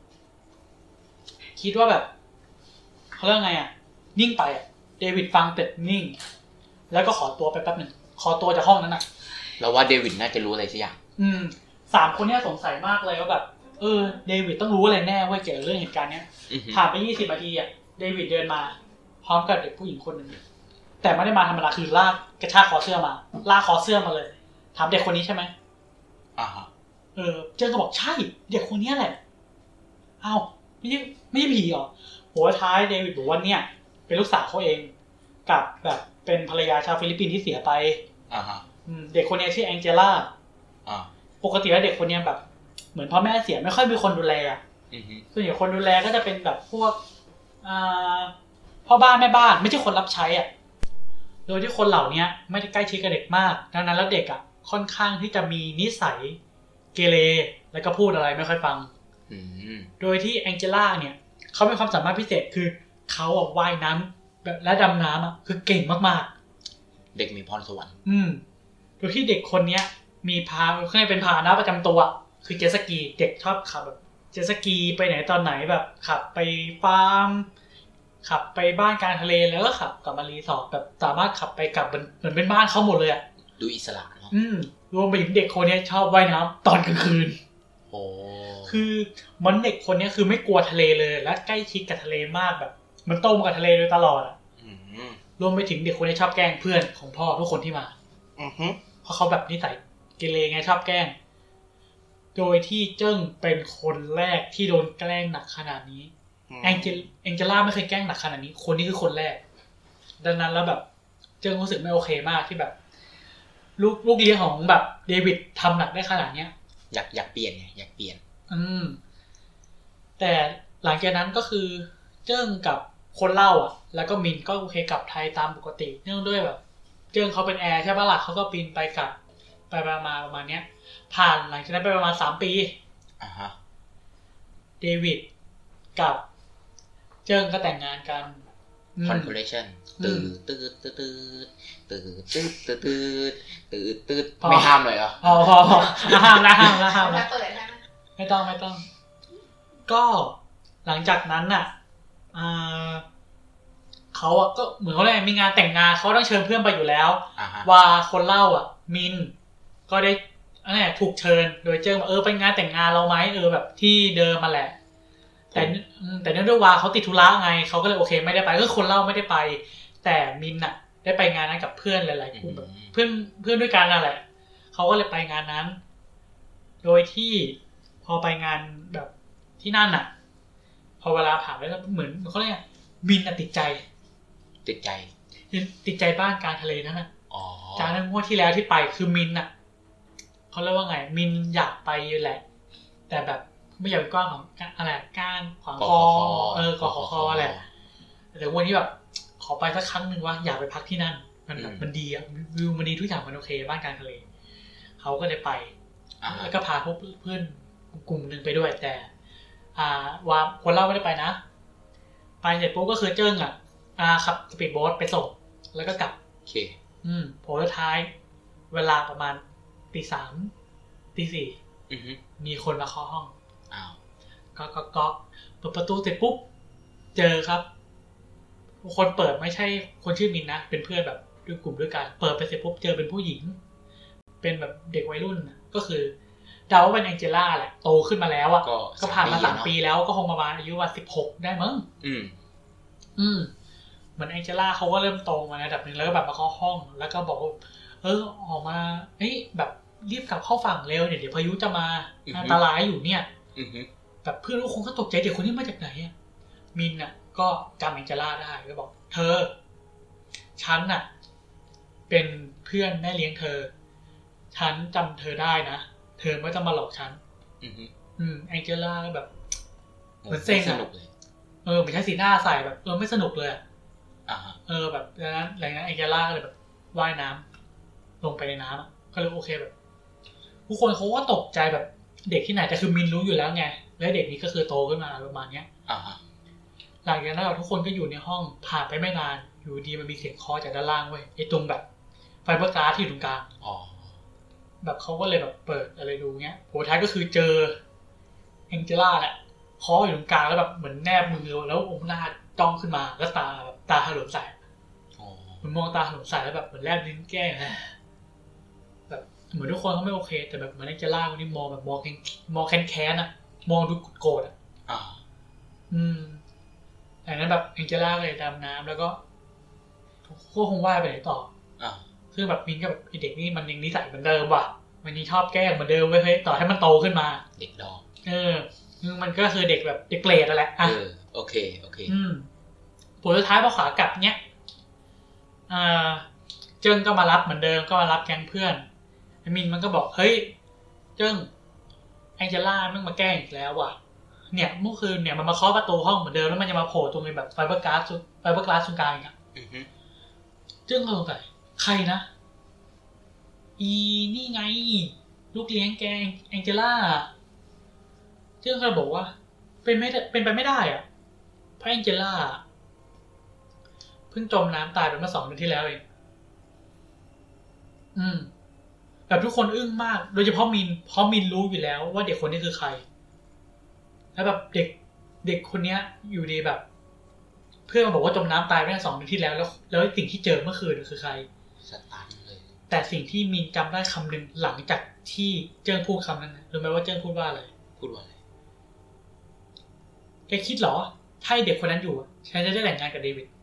คิดว่าแบบเขาเรียกไงอ่ะนิ่งไปอ่ะเดวิดฟังเสร็จนิ่งแล้วก็ขอตัวไปแป๊บนึงขอตัวจากห้องนั้นน่ะแล้วว่าเดวิดน่าจะรู้อะไรสักอย่าง 3 คนเนี้ยสงสัยมากเลยว่าแบบเดวิดต้องรู้อะไรแน่เว้ยเกี่ยวกับเรื่องเหตุการณ์เนี้ยผ่านไป20 นาทีอ่ะเดวิดเดินมาพร้อมกับเด็กผู้หญิงคนนึงแต่ไม่ได้มาธรรมดาคือลากกระชากคอเสื้อมาลากคอเสื้อมาเลยถามเด็กคนนี้ใช่ไหมเจ้าก็บอกใช่เด็กคนนี้แหละอ้าวไม่ใช่ผีหรอหัวท้ายเดวิดบอกว่าเนี่ยเป็นลูกสาวเขาเองกับแบบเป็นภรรยาชาวฟิลิปปินส์ที่เสียไปเด็กคนนี้ชื่อแองเจล่าปกติแล้วเด็กคนนี้แบบเหมือนพ่อแม่เสียไม่ค่อยมีคนดูแลส่วนใหญ่คนดูแลก็จะเป็นแบบพวกพ่อบ้านแม่บ้านไม่ใช่คนรับใช้อ่ะโดยที่คนเหล่านี้ไม่ได้ใกล้ชิดกับเด็กมากดังนั้นแล้วเด็กอ่ะค่อนข้างที่จะมีนิสัยเกเรแล้วก็พูดอะไรไม่ค่อยฟังโดยที่แองเจล่าเนี่ยเขามีความสามารถพิเศษคือเขาว่ายน้ำแบบและดำน้ำคือเก่งมากๆเด็กมีพรสวรรค์โดยที่เด็กคนนี้มีเขาเป็นพาหนะประจำตัวคือเจ็ตสกีเด็กชอบขับแบบเจ็ตสกีไปไหนตอนไหนแบบขับไปฟาร์มขับไปบ้านกลางทะเลแล้วก็ขับกลับมารีสอร์ทแบบสามารถขับไปกลับเหมือนเป็นบ้านเขาหมดเลยอ่ะดูอิสระเนาะรวมไปถึงเด็กคนนี้ชอบว่ายน้ำตอนกลางคืนคือมันเด็กคนนี้คือไม่กลัวทะเลเลยและใกล้ชิดกับทะเลมากแบบมันโตมากับทะเลโดยตลอดรวมไปถึงเด็กคนนี้ชอบแกล้งเพื่อนของพ่อทุกคนที่มาเพราะเขาแบบนิสัยเกเรไงชอบแกล้งโดยที่เจิ้งเป็นคนแรกที่โดนแกล้งหนักขนาดนี้แองเจล่าไม่เคยแกล้งหนักขนาดนี้คนนี้คือคนแรกดังนั้นแล้วแบบเจิ้งรู้สึกไม่โอเคมากที่แบบลูกเลี้ยงของแบบเดวิดทำหนักได้ขนาดเนี้ยอยากเปลี่ยนไงอยากเปลี่ยนแต่หลังจากนั้นก็คือเจิ้งกับคนเล่าแล้วก็มินก็โอเคกลับไทยตามปกติเนื่องด้วยแบบเจิ้งเขาเป็นแอร์ใช่ป่ะล่ะเขาก็บินไปกลับไปมาประมาณเนี้ยผ่านหลังจากนั้นไปประมาณ3 ปีเดวิดกับเจิ้งก็แต่งงานกัน Congratulation ตืดไม่ห้ามเลยเหรอห้ามนะไม่ต้องก็หลังจากนั้นน่ะเขาก็เหมือนเขาเลยมีงานแต่งงานเขาต้องเชิญเพื่อนไปอยู่แล้วว่าคนเล่ามินก็ได้ถูกเชิญโดยเจิ้งไปงานแต่งงานเราไหมแบบที่เดิมมาแหละแต่เนื่องด้วยว่าเขาติดธุระไงเขาก็เลยโอเคไม่ได้ไปก็คนเล่าไม่ได้ไปแต่มินได้ไปงานนั้นกับเพื่อนหลายๆกลุ่มแบบเพื่อนด้วยกันนั่นแหละเขาก็เลยไปงานนั้นโดยที่พอไปงานแบบที่นั่นพอเวลาผ่านไปแล้วเหมือนเขาเรียกมินติดใจบ้านกลางทะเลนั่นจากนั้นงวดที่แล้วที่ไปคือมินเขาเรียกว่าไงมินอยากไปอยู่แหละแต่แบบไม่อยากเป็นก้อนของอะไรก้างขวางคอก ขออะไรแต่วันนี้แบบขอไปสักครั้งหนึ่งว่าอยากไปพักที่นั่นมันแบบมันดีอะวิวมันดีทุกอย่างมันโอเคบ้านกลางทะเลเขาก็เลยไปแล้วก็พาพวกเพื่อนกลุ่มนึงไปด้วยแต่ว่าคนเล่าไม่ได้ไปนะไปเสร็จปุ๊บก็คือเจิ้งขับสปีดโบ๊ทไปส่งแล้วก็กลับโอเคผลสุดท้ายเวลาประมาณตี 3 ตี 4มีคนมาเคาะห้องก็เปิดประตูเสร็จปุ๊บเจอครับคนเปิดไม่ใช่คนชื่อมินนะเป็นเพื่อนแบบด้วยกลุ่มด้วยกันเปิดไปเสร็จปุ๊บเจอเป็นผู้หญิงเป็นแบบเด็กวัยรุ่นก็คือเดาว่าเป็นแองเจล่าแหละโตขึ้นมาแล้วก็ผ่านมา3 ปีแล้วก็คงประมาณอายุว่า16ได้มั้งเหมือนแองเจล่าเขาก็เริ่มโตมาในระดับนึงแล้วก็แบบมาเข้าห้องแล้วก็บอกออกมาแบบรีบกลับเข้าฝั่งเร็วเดี๋ยวพายุจะมาอันตรายอยู่เนี่ยแบบเพื่อนทุกคนก็ตกใจเด็กคนนี้มาจากไหนมินก็จำแองเจล่าได้ก็บอกเธอฉันเป็นเพื่อนแม่เลี้ยงเธอฉันจำเธอได้นะเธอไม่ต้องมาหลอกฉันแองเจล่าแบบเหมือนเซ็งไม่ใช่สีหน้าใส่แบบไม่สนุกเลยแบบนั้นอะไรนะแองเจล่าเลยแบบว่ายน้ำลงไปในน้ำก็เลยโอเคแบบผู้คนเขาก็ตกใจแบบเด็กที่ไหนแต่คือมินรู้อยู่แล้วไงและเด็กนี้ก็คือโตขึ้นมาประมาณเนี้ยหลังจากนั้นเราทุกคนก็อยู่ในห้องผ่านไปไม่นานอยู่ดีมันมีเสียงเคาะจากด้านล่างเว้ยไอ้ตรงแบบไฟเบอร์การ์ดที่อยู่ตรงกลางแบบเขาก็เลยแบบเปิดอะไรดูเงี้ยโหท้ายก็คือเจอแองเจล่าแหละเคาะอยู่ตรงกลางแล้วแบบเหมือนแนบมือแล้วองค์หน้าจ้องขึ้นมาแล้วตาแบบตาถลนใส่มันมองตาถลนใส่แล้วแบบเหมือนแลบลิ้นแก้แบบเหมือนทุกคนเขาไม่โอเคแต่แบบเหมือนแองเจล่าคนนี้มองแบบมองแค้นมองดูโกรธอย่างนั้นแบบแองเจล่าเลยดำน้ำแล้วก็คงว่ายไปไหนต่อซึ่งแบบมินก็แบบเด็กนี่มันยังนิสัยเหมือนเดิมว่ะมันยังชอบแกล้งเหมือนเดิมเว้ยต่อให้มันโตขึ้นมาเด็กดอกมันก็คือเด็กแบบเด็กเปรตนั่นแหละโอเคผลสุดท้ายพอขากลับเนี้ยเจิ้งก็มารับเหมือนเดิมก็มารับแก๊งเพื่อนมินมันก็บอกเฮ้ยเจิ้งแองเจล่ามันมาแกล้งอีกแล้วว่ะเนี่ยเมื่อคืนเนี่ยมันมาเคาะประตูห้องเหมือนเดิมแล้วมันจะมาโผล่ตรงแบบไฟเบอร์การ์ดตรงกลางเจิ้งก็สงสัยใครนะนี่ไงลูกเลี้ยงแกแองเจล่าเจิ้งก็บอกว่าเป็นไปไม่ได้เพราะแองเจล่าเพิ่งจมน้ำตายไปเมื่อ2 เดือนที่แล้วเองแบบทุกคนอึ้งมากโดยเฉพาะมินเพราะมินรู้อยู่แล้วว่าเด็กคนนี้คือใครแล้วแบบเด็กคนนี้อยู่ดีแบบเพื่อนมาบอกว่าจมน้ำตายไปเมื่อ2 เดือนที่แล้วสิ่งที่เจอเมื่อคืนคือใครสตันเลยแต่สิ่งที่มินจำได้คำหนึ่งหลังจากที่เจิ้งพูดคำนั้นรู้ไหมว่าเจิ้งพูดว่าอะไรแกคิดเหรอถ้าเด็กคนนั้นอยู่ฉันจะได้แต่งงานกับเดวิด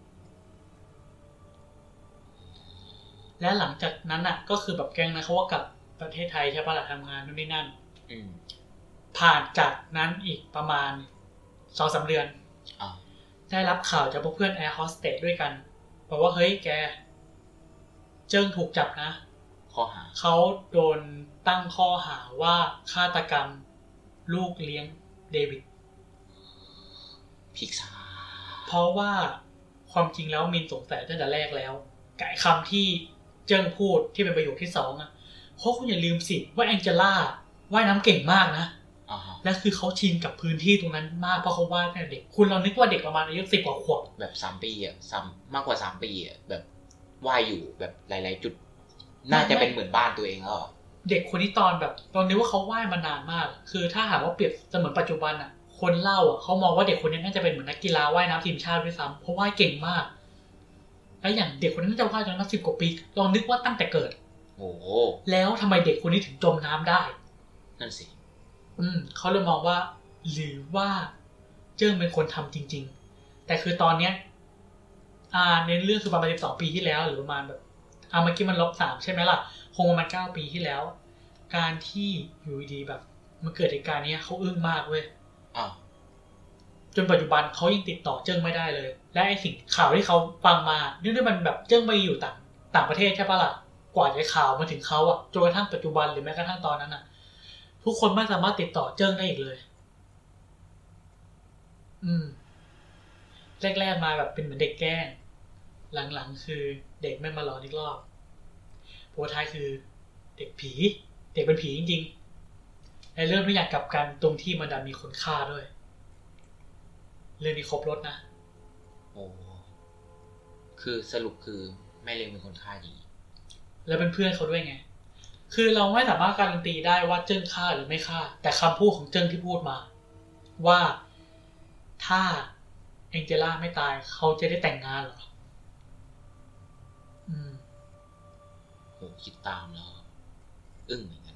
และหลังจากนั้นก็คือแบบแก๊งนั้นเขาก็กลับประเทศไทยใช่ป่ะล่ะทำงานนู่นนี่นั่นผ่านจากนั้นอีกประมาณ 2-3 เดือนได้รับข่าวจากเพื่อนแอร์โฮสเตสด้วยกันบอกว่าเฮ้ยแกเจิ้งถูกจับนะข้อหาเขาโดนตั้งข้อหาว่าฆาตกรรมลูกเลี้ยงเดวิดพิกษาเพราะว่าความจริงแล้วมินสงสัยตั้งแต่แรกแล้วไก่คำที่เจิ้งพูดที่เป็นประโยคที่2เพราะคุณอย่าลืมสิว่าแองเจล่าว่ายน้ำเก่งมากนะและคือเขาชินกับพื้นที่ตรงนั้นมากเพราะเขาว่ายตั้งแต่เด็กคุณเรานึกว่าเด็กประมาณอายุ10 กว่าขวบแบบ3 ปีมากกว่า3 ปีแบบว่ายอยู่แบบหลายๆจุดน่าจะเป็นเหมือนบ้านตัวเองแล้วเด็กคนนี้ตอนนี้ว่าเขาว่ายมานานมากคือถ้าหากว่าเปรียบเสมือนปัจจุบันคนเล่าเขามองว่าเด็กคนนี้น่าจะเป็นเหมือนนักกีฬาว่ายน้ำทีมชาติด้วยซ้ำเพราะว่ายเก่งมากแล้วอย่างเด็กคนนั้นจะว่ายจนมา10 กว่าปีลองนึกว่าตั้งแต่เกิดแล้วทำไมเด็กคนนี้ถึงจมน้ำได้นั่นสิเขาเลยมองว่าหรือว่าเจิ้งเป็นคนทำจริงๆแต่คือตอนเนี้ยในเรื่องคือประมาณ12 ปีที่แล้วหรือประมาณแบบเมื่อกี้มัน-3ใช่ไหมล่ะคงประมาณ9 ปีที่แล้วการที่อยู่ดีแบบมันเกิดเหตุการณ์นี้เขาอึ้งมากเว้ยจนปัจจุบันเขายังติดต่อเจิ้งไม่ได้เลยและไอ้สิ่งข่าวที่เขาฟังมาเนื่องด้วยมันแบบเจิ้งไปอยู่ต่างประเทศใช่ปะล่ะกว่าจะข่าวมาถึงเขาจนกระทั่งปัจจุบันหรือแม้กระทั่งตอนนั้นทุกคนไม่สามารถติดต่อเจิ้งได้อีกเลยแรกๆมาแบบเป็นเหมือนเด็กแกล้งหลังๆคือเด็กไม่มาหลอนอีกรอบโพสท้ายคือเด็กผีเด็กเป็นผีจริงๆในเรื่องทุกอย่างกลับกันตรงที่มันดันมีคนฆ่าด้วยเรื่องนี้ครบรสนะโอ้คือสรุปคือแม่เลี้ยงเป็นคนฆ่าจริงแล้วเป็นเพื่อนเขาด้วยไงคือเราไม่สามารถการันตีได้ว่าเจิ้งฆ่าหรือไม่ฆ่าแต่คำพูดของเจิ้งที่พูดมาว่าถ้าแองเจล่าไม่ตายเขาจะได้แต่งงานเหรอโหคิดตามแล้วอึ้งเหมือนกัน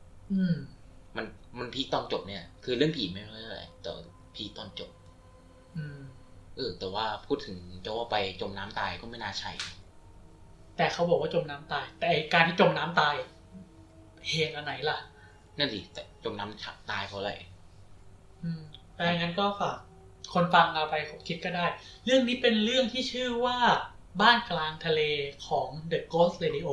มันพีคตอนจบเนี่ยคือเรื่องผีไม่เท่าไหร่แต่พีคตอนจบแต่ว่าพูดถึงจะว่าไปจมน้ำตายก็ไม่น่าใช่แต่เขาบอกว่าจมน้ำตายแต่การที่จมน้ำตายเหตุอันไหนล่ะนั่นดิแต่จมน้ำตายเพราะอะไรแต่งั้นก็ฝากคนฟังเอาไปคิดก็ได้เรื่องนี้เป็นเรื่องที่ชื่อว่าบ้านกลางทะเลของ The Ghost Radio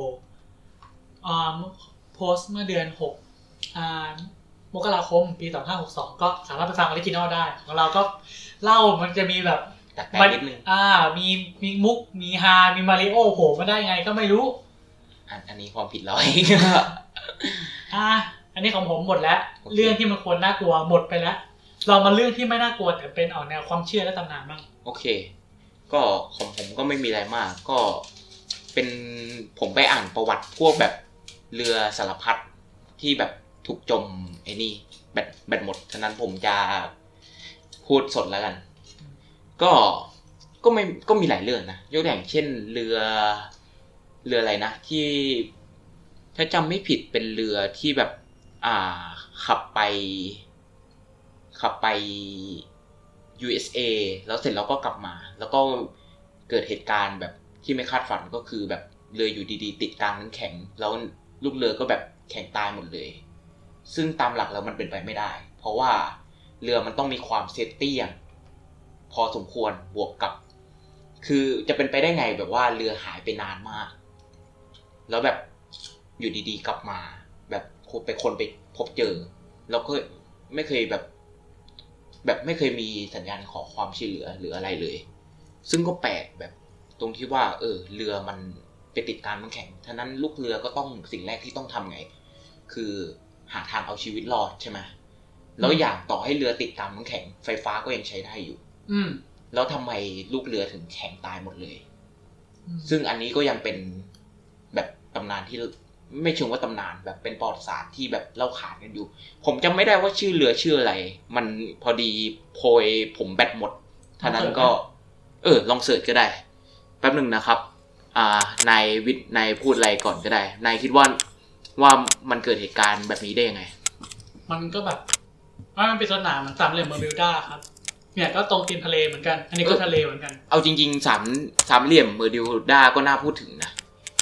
โพสต์เมื่อเดือน6มกราคมปี2562ก็สามารถไปฟังออริจินอลได้ของเราก็เล่ามันจะมีแบบตัดแต่งนิดนึงมีมุกมีฮามีมาริโอโผล่มาได้ไงก็ไม่รู้อันนี้ความผิดเราเองอันนี้ของผมหมดแล้ว เรื่องที่มันควรน่ากลัวหมดไปแล้วเรามาเรื่องที่ไม่น่ากลัวแต่เป็นออกแนวความเชื่อและตำนานบ้างโอเคก็ของผมก็ไม่มีอะไรมากก็เป็นผมไปอ่านประวัติพวกแบบเรือสารพัดที่แบบถูกจมไอ้นี่แบตหมดฉะนั้นผมจะพูดสดแล้วกันก็มีหลายเรื่องนะยกอย่างเช่นเรืออะไรนะที่ถ้าจำไม่ผิดเป็นเรือที่แบบขับไป USA แล้วเสร็จแล้วก็กลับมาแล้วก็เกิดเหตุการณ์แบบที่ไม่คาดฝันก็คือแบบเรืออยู่ดีๆติดกลางน้ำแข็งแล้วลูกเรือก็แบบแข็งตายหมดเลยซึ่งตามหลักแล้วมันเป็นไปไม่ได้เพราะว่าเรือมันต้องมีความเซฟตี้พอสมควรบวกกับคือจะเป็นไปได้ไงแบบว่าเรือหายไปนานมากแล้วแบบอยู่ดีๆกลับมาแบบคนไปพบเจอแล้วก็ไม่เคยแบบไม่เคยมีสัญญาณขอความช่วยเหลือหรืออะไรเลยซึ่งก็แปลกแบบตรงที่ว่าเรือมันไปติดกลางน้ำแข็งฉะนั้นลูกเรือก็ต้องสิ่งแรกที่ต้องทำไงคือหาทางเอาชีวิตรอดใช่ไหมแล้วอย่างต่อให้เรือติดกลางน้ำแข็งไฟฟ้าก็ยังใช้ได้อยู่แล้วทำไมลูกเรือถึงแข็งตายหมดเลยซึ่งอันนี้ก็ยังเป็นแบบตำนานที่ไม่เชิงว่าตำนานแบบเป็นประวัติศาสตร์ที่แบบเล่าขานกันอยู่ผมจำไม่ได้ว่าชื่อเรือชื่ออะไรมันพอดีโพยผมแบตหมดท่านั้นก็ลองเสิร์ชก็ได้แป๊บนึงนะครับนายพูดอะไรก่อนก็ได้นายคิดว่ามันเกิดเหตุการณ์แบบนี้ได้ยังไงมันก็แบบมันเป็นสนามเหมือนสามเหลี่ยมเบอร์มิวดาครับเนี่ยก็ตรงตีนทะเลเหมือนกันอันนี้ก็ทะเลเหมือนกันเอาจริงๆสามเหลี่ยมเบอร์มิวดาก็น่าพูดถึงนะ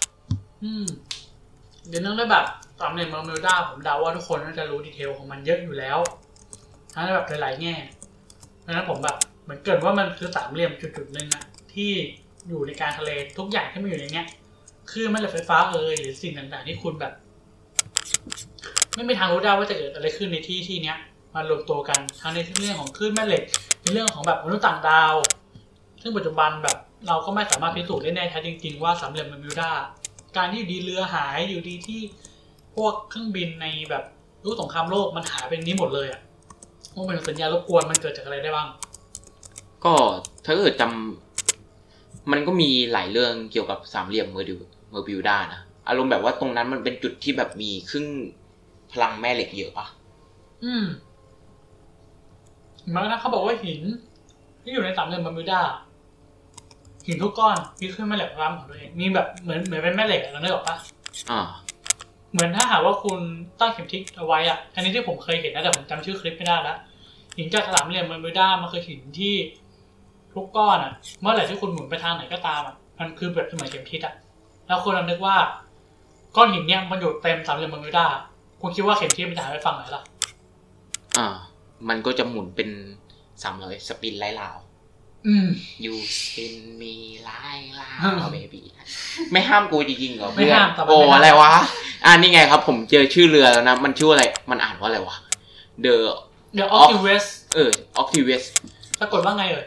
เดี๋ยวนึกได้แบบสามเหลี่ยมเบอร์มิวดาผมเดาว่าทุกคนน่าจะรู้ดีเทลของมันเยอะอยู่แล้วทั้งแบบหลายๆแง่เพราะฉะนั้นผมแบบเหมือนเกิดว่ามันคือสามเหลี่ยมจุดๆนึงอะที่อยู่ในการทะเลทุกอย่างที่มันอยู่ในเนี้ยคือแม่เหล็กไฟฟ้าหรือสิ่งต่างๆที่คุณแบบไม่มีทางรู้ได้ว่าจะเกิดอะไรขึ้นในที่เนี้ยมารวมตัวกันทั้งในเรื่องของคลื่นแม่เหล็กในเรื่องของแบบมนุษย์ต่างดาวซึ่งปัจจุบันแบบเราก็ไม่สามารถพิสูจน์ได้แน่ชัดจริงๆว่าสามเหลี่ยมเบอร์มิวดาการที่อยู่ดีเรือหายอยู่ดีที่พวกเครื่องบินในแบบยุคสงครามโลกมันหายไปนี้หมดเลยว่าเป็นสัญญาณรบกวนมันเกิดจากอะไรได้บ้างก็ถ้าเกิดจำมันก็มีหลายเรื่องเกี่ยวกับสามเหลี่ยมเมอร์บิวดานะอารมณ์แบบว่าตรงนั้นมันเป็นจุดที่แบบมีครึ่งพลังแม่เหล็กเยอะปะมันนะเขาบอกว่าหินที่อยู่ในสามเหลี่ยมเบอร์มิวดาหินทุกก้อนมีขึ้นแม่เหล็กร้ำของตัวเองมีแบบเหมือนเป็นแม่เหล็กเราได้หรอปะเหมือนถ้าหากว่าคุณตั้งเข็มทิศเอาไว้อันนี้ที่ผมเคยเห็นนะแต่ผมจำชื่อคลิปไม่ได้แล้วหินจากสามเหลี่ยมเบอร์มิวดามันคือหินที่ทุกก้อนเมื่อไหร่ที่คุณหมุนไปทางไหนก็ตามมันคือแบบเหมือนเข็มทิศแล้วคุณลองนึกว่าก้อนหินเนี่ยมันอยู่เต็มสามเหลี่ยมเบอร์มิวดาคุณคิดว่าเข็มทิศมันจะหายไปฝั่งไหนล่ะมันก็จะหมุนเป็น300สปินไล่ลาวยูสปินมีไล่ลาวเบบี้ไม่ห้ามกูจริงๆเหรอไม่ห้ามโอ้อะไรวะนี่ไงครับผมเจอชื่อเรือแล้วนะมันชื่ออะไรมันอ่านว่าอะไรวะ The Octavus Octavus สะกดว่าไงเอ่ย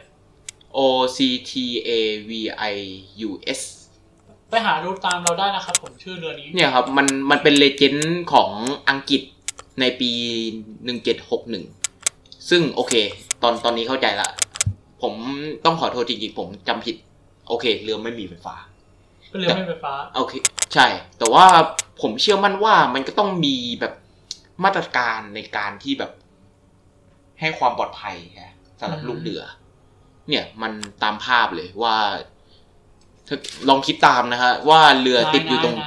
Octavius ไปหาดูตามเราได้นะครับผมชื่อเรือนี้เนี่ยครับมันเป็นเลเจนด์ของอังกฤษในปี1761ซึ่งโอเคตอนนี้เข้าใจละผมต้องขอโทษจริงๆผมจำผิดโอเคเรือไม่มีไฟฟ้าเป็นเรือไม่มีไฟฟ้าโอเคใช่แต่ว่าผมเชื่อมั่นว่ามันก็ต้องมีแบบมาตรการในการที่แบบให้ความปลอดภัยสำหรับลูกเรือเนี่ยมันตามภาพเลยว่าลองคิดตามนะฮะว่าเรือติดอยู่ตรง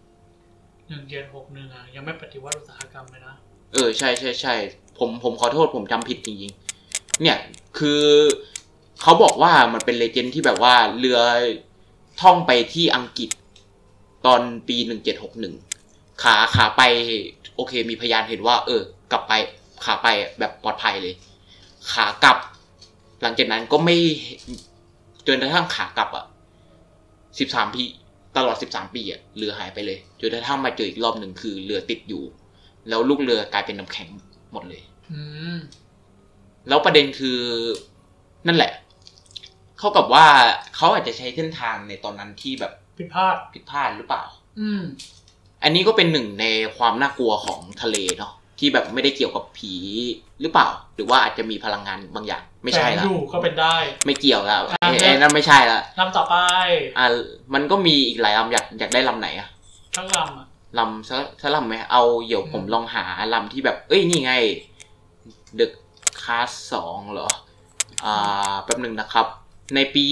1761ยังไม่ปฏิวัติอุตสาหกรรมเลยนะใช่ผมขอโทษผมจำผิดจริงๆเนี่ยคือเขาบอกว่ามันเป็นเลเจนด์ที่แบบว่าเรือท่องไปที่อังกฤษตอนปี1761ขาไปโอเคมีพยานเห็นว่ากลับไปขาไปแบบปลอดภัยเลยขากลับหลังจากนั้นก็ไม่จนกระทั่งขากลับ13 ปีตลอด13 ปีเรือหายไปเลยจนกระทั่งมาเจออีกรอบหนึ่งคือเรือติดอยู่แล้วลูกเรือกลายเป็นน้ำแข็งหมดเลยแล้วประเด็นคือนั่นแหละเขากับว่าเขาอาจจะใช้เส้นทางในตอนนั้นที่แบบผิดพลาดหรือเปล่าอันนี้ก็เป็นหนึ่งในความน่ากลัวของทะเลเนาะที่แบบไม่ได้เกี่ยวกับผีหรือเปล่าหรือว่าอาจจะมีพลังงานบางอย่างไม่ใช่ละอยู่ก็เป็นได้ไม่เกี่ยวแล้วนั่นไม่ใช่ละลำต่อไปมันก็มีอีกหลายลำอยากได้ลำไหนทั้งลำสักลำไหมเอาเดี๋ยวผมลองหาลำที่แบบนี่ไง The Class 2เหรอแป๊บนึงนะครับในปี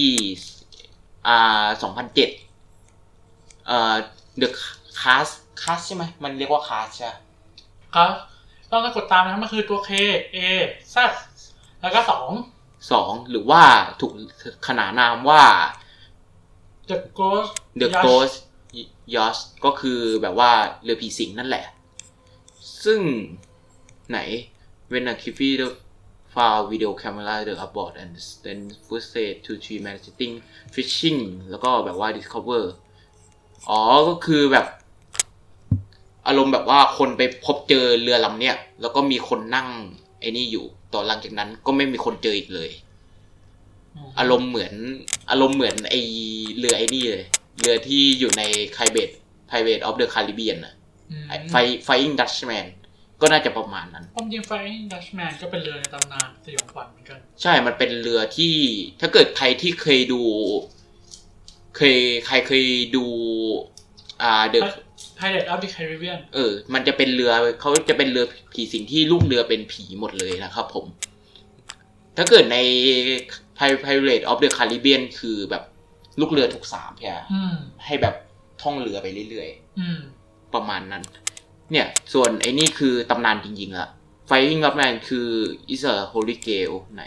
2007The Class ใช่ไหมมันเรียกว่า Class ใช่ครับต้องกดตามนะครับมันคือตัว K A Z แล้วก็2 หรือว่าถูกขนานนามว่า The Ghost Yacht ก็คือแบบว่าเรือผีสิงนั่นแหละซึ่งไหน When a creepy found video camera the aboard and then footage to three men sitting fishing แล้วก็แบบว่า discover ก็คือแบบอารมณ์แบบว่าคนไปพบเจอเรือลำเนี้ยแล้วก็มีคนนั่งไอ้นี่อยู่ต่อหลังจากนั้นก็ไม่มีคนเจออีกเลยอารมณ์เหมือนไอเรือไอ้นี่เลยเรือที่อยู่ในPirates of the Caribbean Flying Dutchman ก็น่าจะประมาณนั้นจริง Flying Dutchman ก็เป็นเรือในตำนานสยองขวัญเหมือนกันใช่มันเป็นเรือที่ถ้าเกิดใครที่เคยดูเคยดูThe Pirates of the Caribbean มันจะเป็นเรือเขาจะเป็นเรือผีสิงที่ลูกเรือเป็นผีหมดเลยนะครับผมถ้าเกิดใน Pirates of the Caribbean คือแบบลูกเรือถูกสาปให้แบบท่องเรือไปเรื่อยๆประมาณนั้นเนี่ยส่วนไอ้นี่คือตำนานจริงๆละ Flying Dutchman คือ is a holy gale ไหน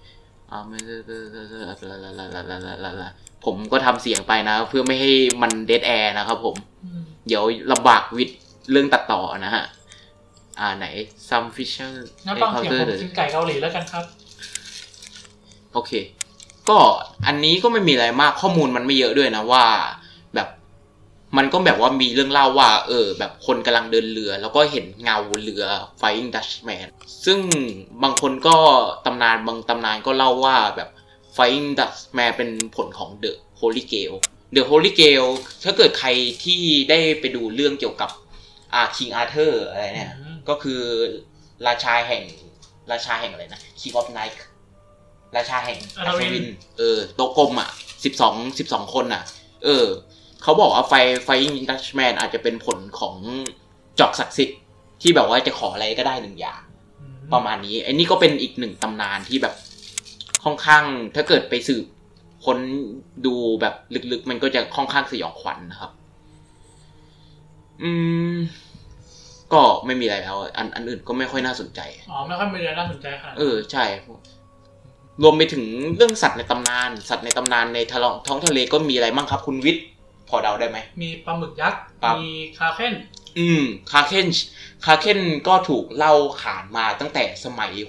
ผมก็ทำเสียงไปนะเพื่อไม่ให้มันเดดแอร์นะครับผมเดี๋ยวลำบากวิดเรื่องตัดต่อนะฮะไหน some fisher งั้นฟังเสียงผมกินไก่เกาหลีแล้วกันครับโอเคก็อันนี้ก็ไม่มีอะไรมากข้อมูลมันไม่เยอะด้วยนะว่าแบบมันก็แบบว่ามีเรื่องเล่าว่าแบบคนกำลังเดินเรือแล้วก็เห็นเงาเรือ Flying Dutchman ซึ่งบางคนก็บางตำนานก็เล่าว่าแบบ Flying Dutchman เป็นผลของ The Holy Gale The Holy Gale ถ้าเกิดใครที่ได้ไปดูเรื่องเกี่ยวกับKing Arthur อะไรเนี่ยก็คือราชาแห่งอะไรนะ King of Knights ราชาแห่งอัศวินโต๊ะกลม12คนเขาบอกว่าFlying Dutchman อาจจะเป็นผลของจอกศักดิ์สิทธิ์ที่แบบว่าจะขออะไรก็ได้1อย่างประมาณนี้ไอ้นี่ก็เป็นอีก1ตำนานที่แบบค่อนข้างถ้าเกิดไปสืบค้นดูแบบลึกๆมันก็จะค่อนข้างสยองขวัญนะครับก็ไม่มีอะไรแล้วอันอื่นก็ไม่ค่อยน่าสนใจไม่ค่อยมีอะไรน่าสนใจค่ะใช่รวมไปถึงเรื่องสัตว์ในตำนานในท้องทะเลก็มีอะไรบ้างครับคุณวิทย์พอเดาได้ไหมมีปลาหมึกยักษ์มีคาเคนคาเคนก็ถูกเล่าขานมาตั้งแต่สมัย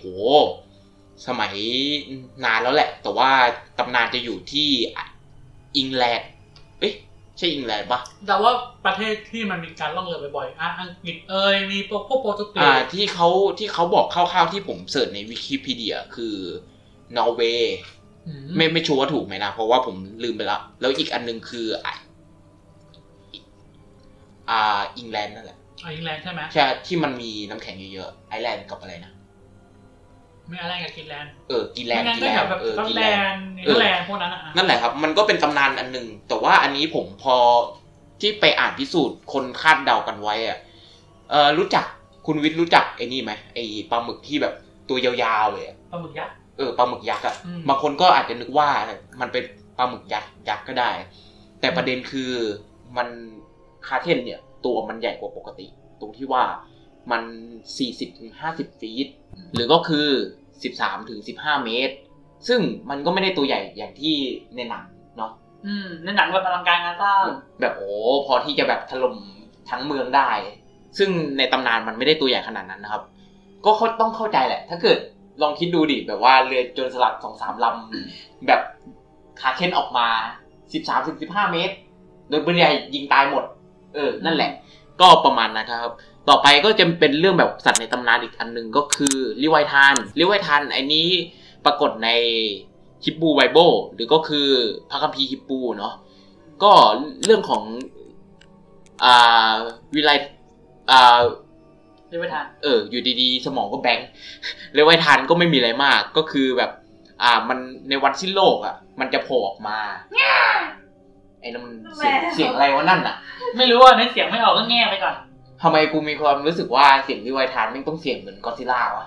นานแล้วแหละแต่ว่าตำนานจะอยู่ที่อังกฤษใช่อังกฤษปะแต่ว่าประเทศที่มันมีการล่องเรือบ่อยๆอังกฤษมีพวกโปรตุเกสที่เขาบอกคร่าวๆที่ผมเสิร์ชในวิกิพีเดียคือนอร์เวย์ไม่ชัวร์ว่าถูกไหมนะเพราะว่าผมลืมไปแล้วแล้วอีกอันนึงคืออิงแลนด์นั่นแหละอิงแลนด์ใช่ไหมใช่ที่มันมีน้ำแข็งเยอะๆไอร์แลนด์กับอะไรนะไม่อะไรกับกินแลนด์กินแลนด์แบบกินแลนด์เนเธอร์แลนด์พวกนั้นนั่นแหละครับมันก็เป็นตำนานอันนึงแต่ว่าอันนี้ผมพอที่ไปอ่านพิสูจน์คนคาดเดากันไว้รู้จักคุณวิทย์รู้จักไอ้นี่ไหมไอ้ปลาหมึกที่แบบตัวยาวๆเลยปลาหมึกยักษ์ปลาหมึกยักษ์บางคนก็อาจจะนึกว่ามันเป็นปลาหมึกยักษ์ก็ได้แต่ประเด็นคือมันคาเทนเนี่ยตัวมันใหญ่กว่าปกติตรงที่ว่ามัน 40-50 ฟีตหรือก็คือ 13-15 เมตรซึ่งมันก็ไม่ได้ตัวใหญ่อย่างที่ในหนังเนาะในหนังแบบอลังการงานสร้างแบบพอที่จะแบบถล่มทั้งเมืองได้ซึ่งในตำนานมันไม่ได้ตัวใหญ่ขนาดนั้นนะครับก็ต้องเข้าใจแหละถ้าเกิดลองคิดดูดิแบบว่าเรือโจรสลัด 2-3 ลำแบบคาเคนออกมา 13-15 เมตรโดยปืนใหญ่ยิงตายหมดนั่นแหละก็ประมาณนะครับต่อไปก็จะเป็นเรื่องแบบสัตว์ในตำนานอีกอันนึงก็คือลิไวทานไอ้นี้ปรากฏในฮิบรูไบเบิลหรือก็คือพระคัมภีร์ฮิบรูเนาะก็เรื่องของวิไลลิไวทานอยู่ดีๆสมองก็แบงค์ลิไวทานก็ไม่มีอะไรมากก็คือแบบมันในวันสิ้นโลกมันจะโผล่ออกมาไอ้นั่นมันเสียงอะไรวะนั่นไม่รู้ว่าเน้นเสียงไม่ออกก็แง่ไปก่อนทำไมกูมีความรู้สึกว่าเสียงลิไวทานไม่ต้องเสียงเหมือนก็อดซิลล่าวะ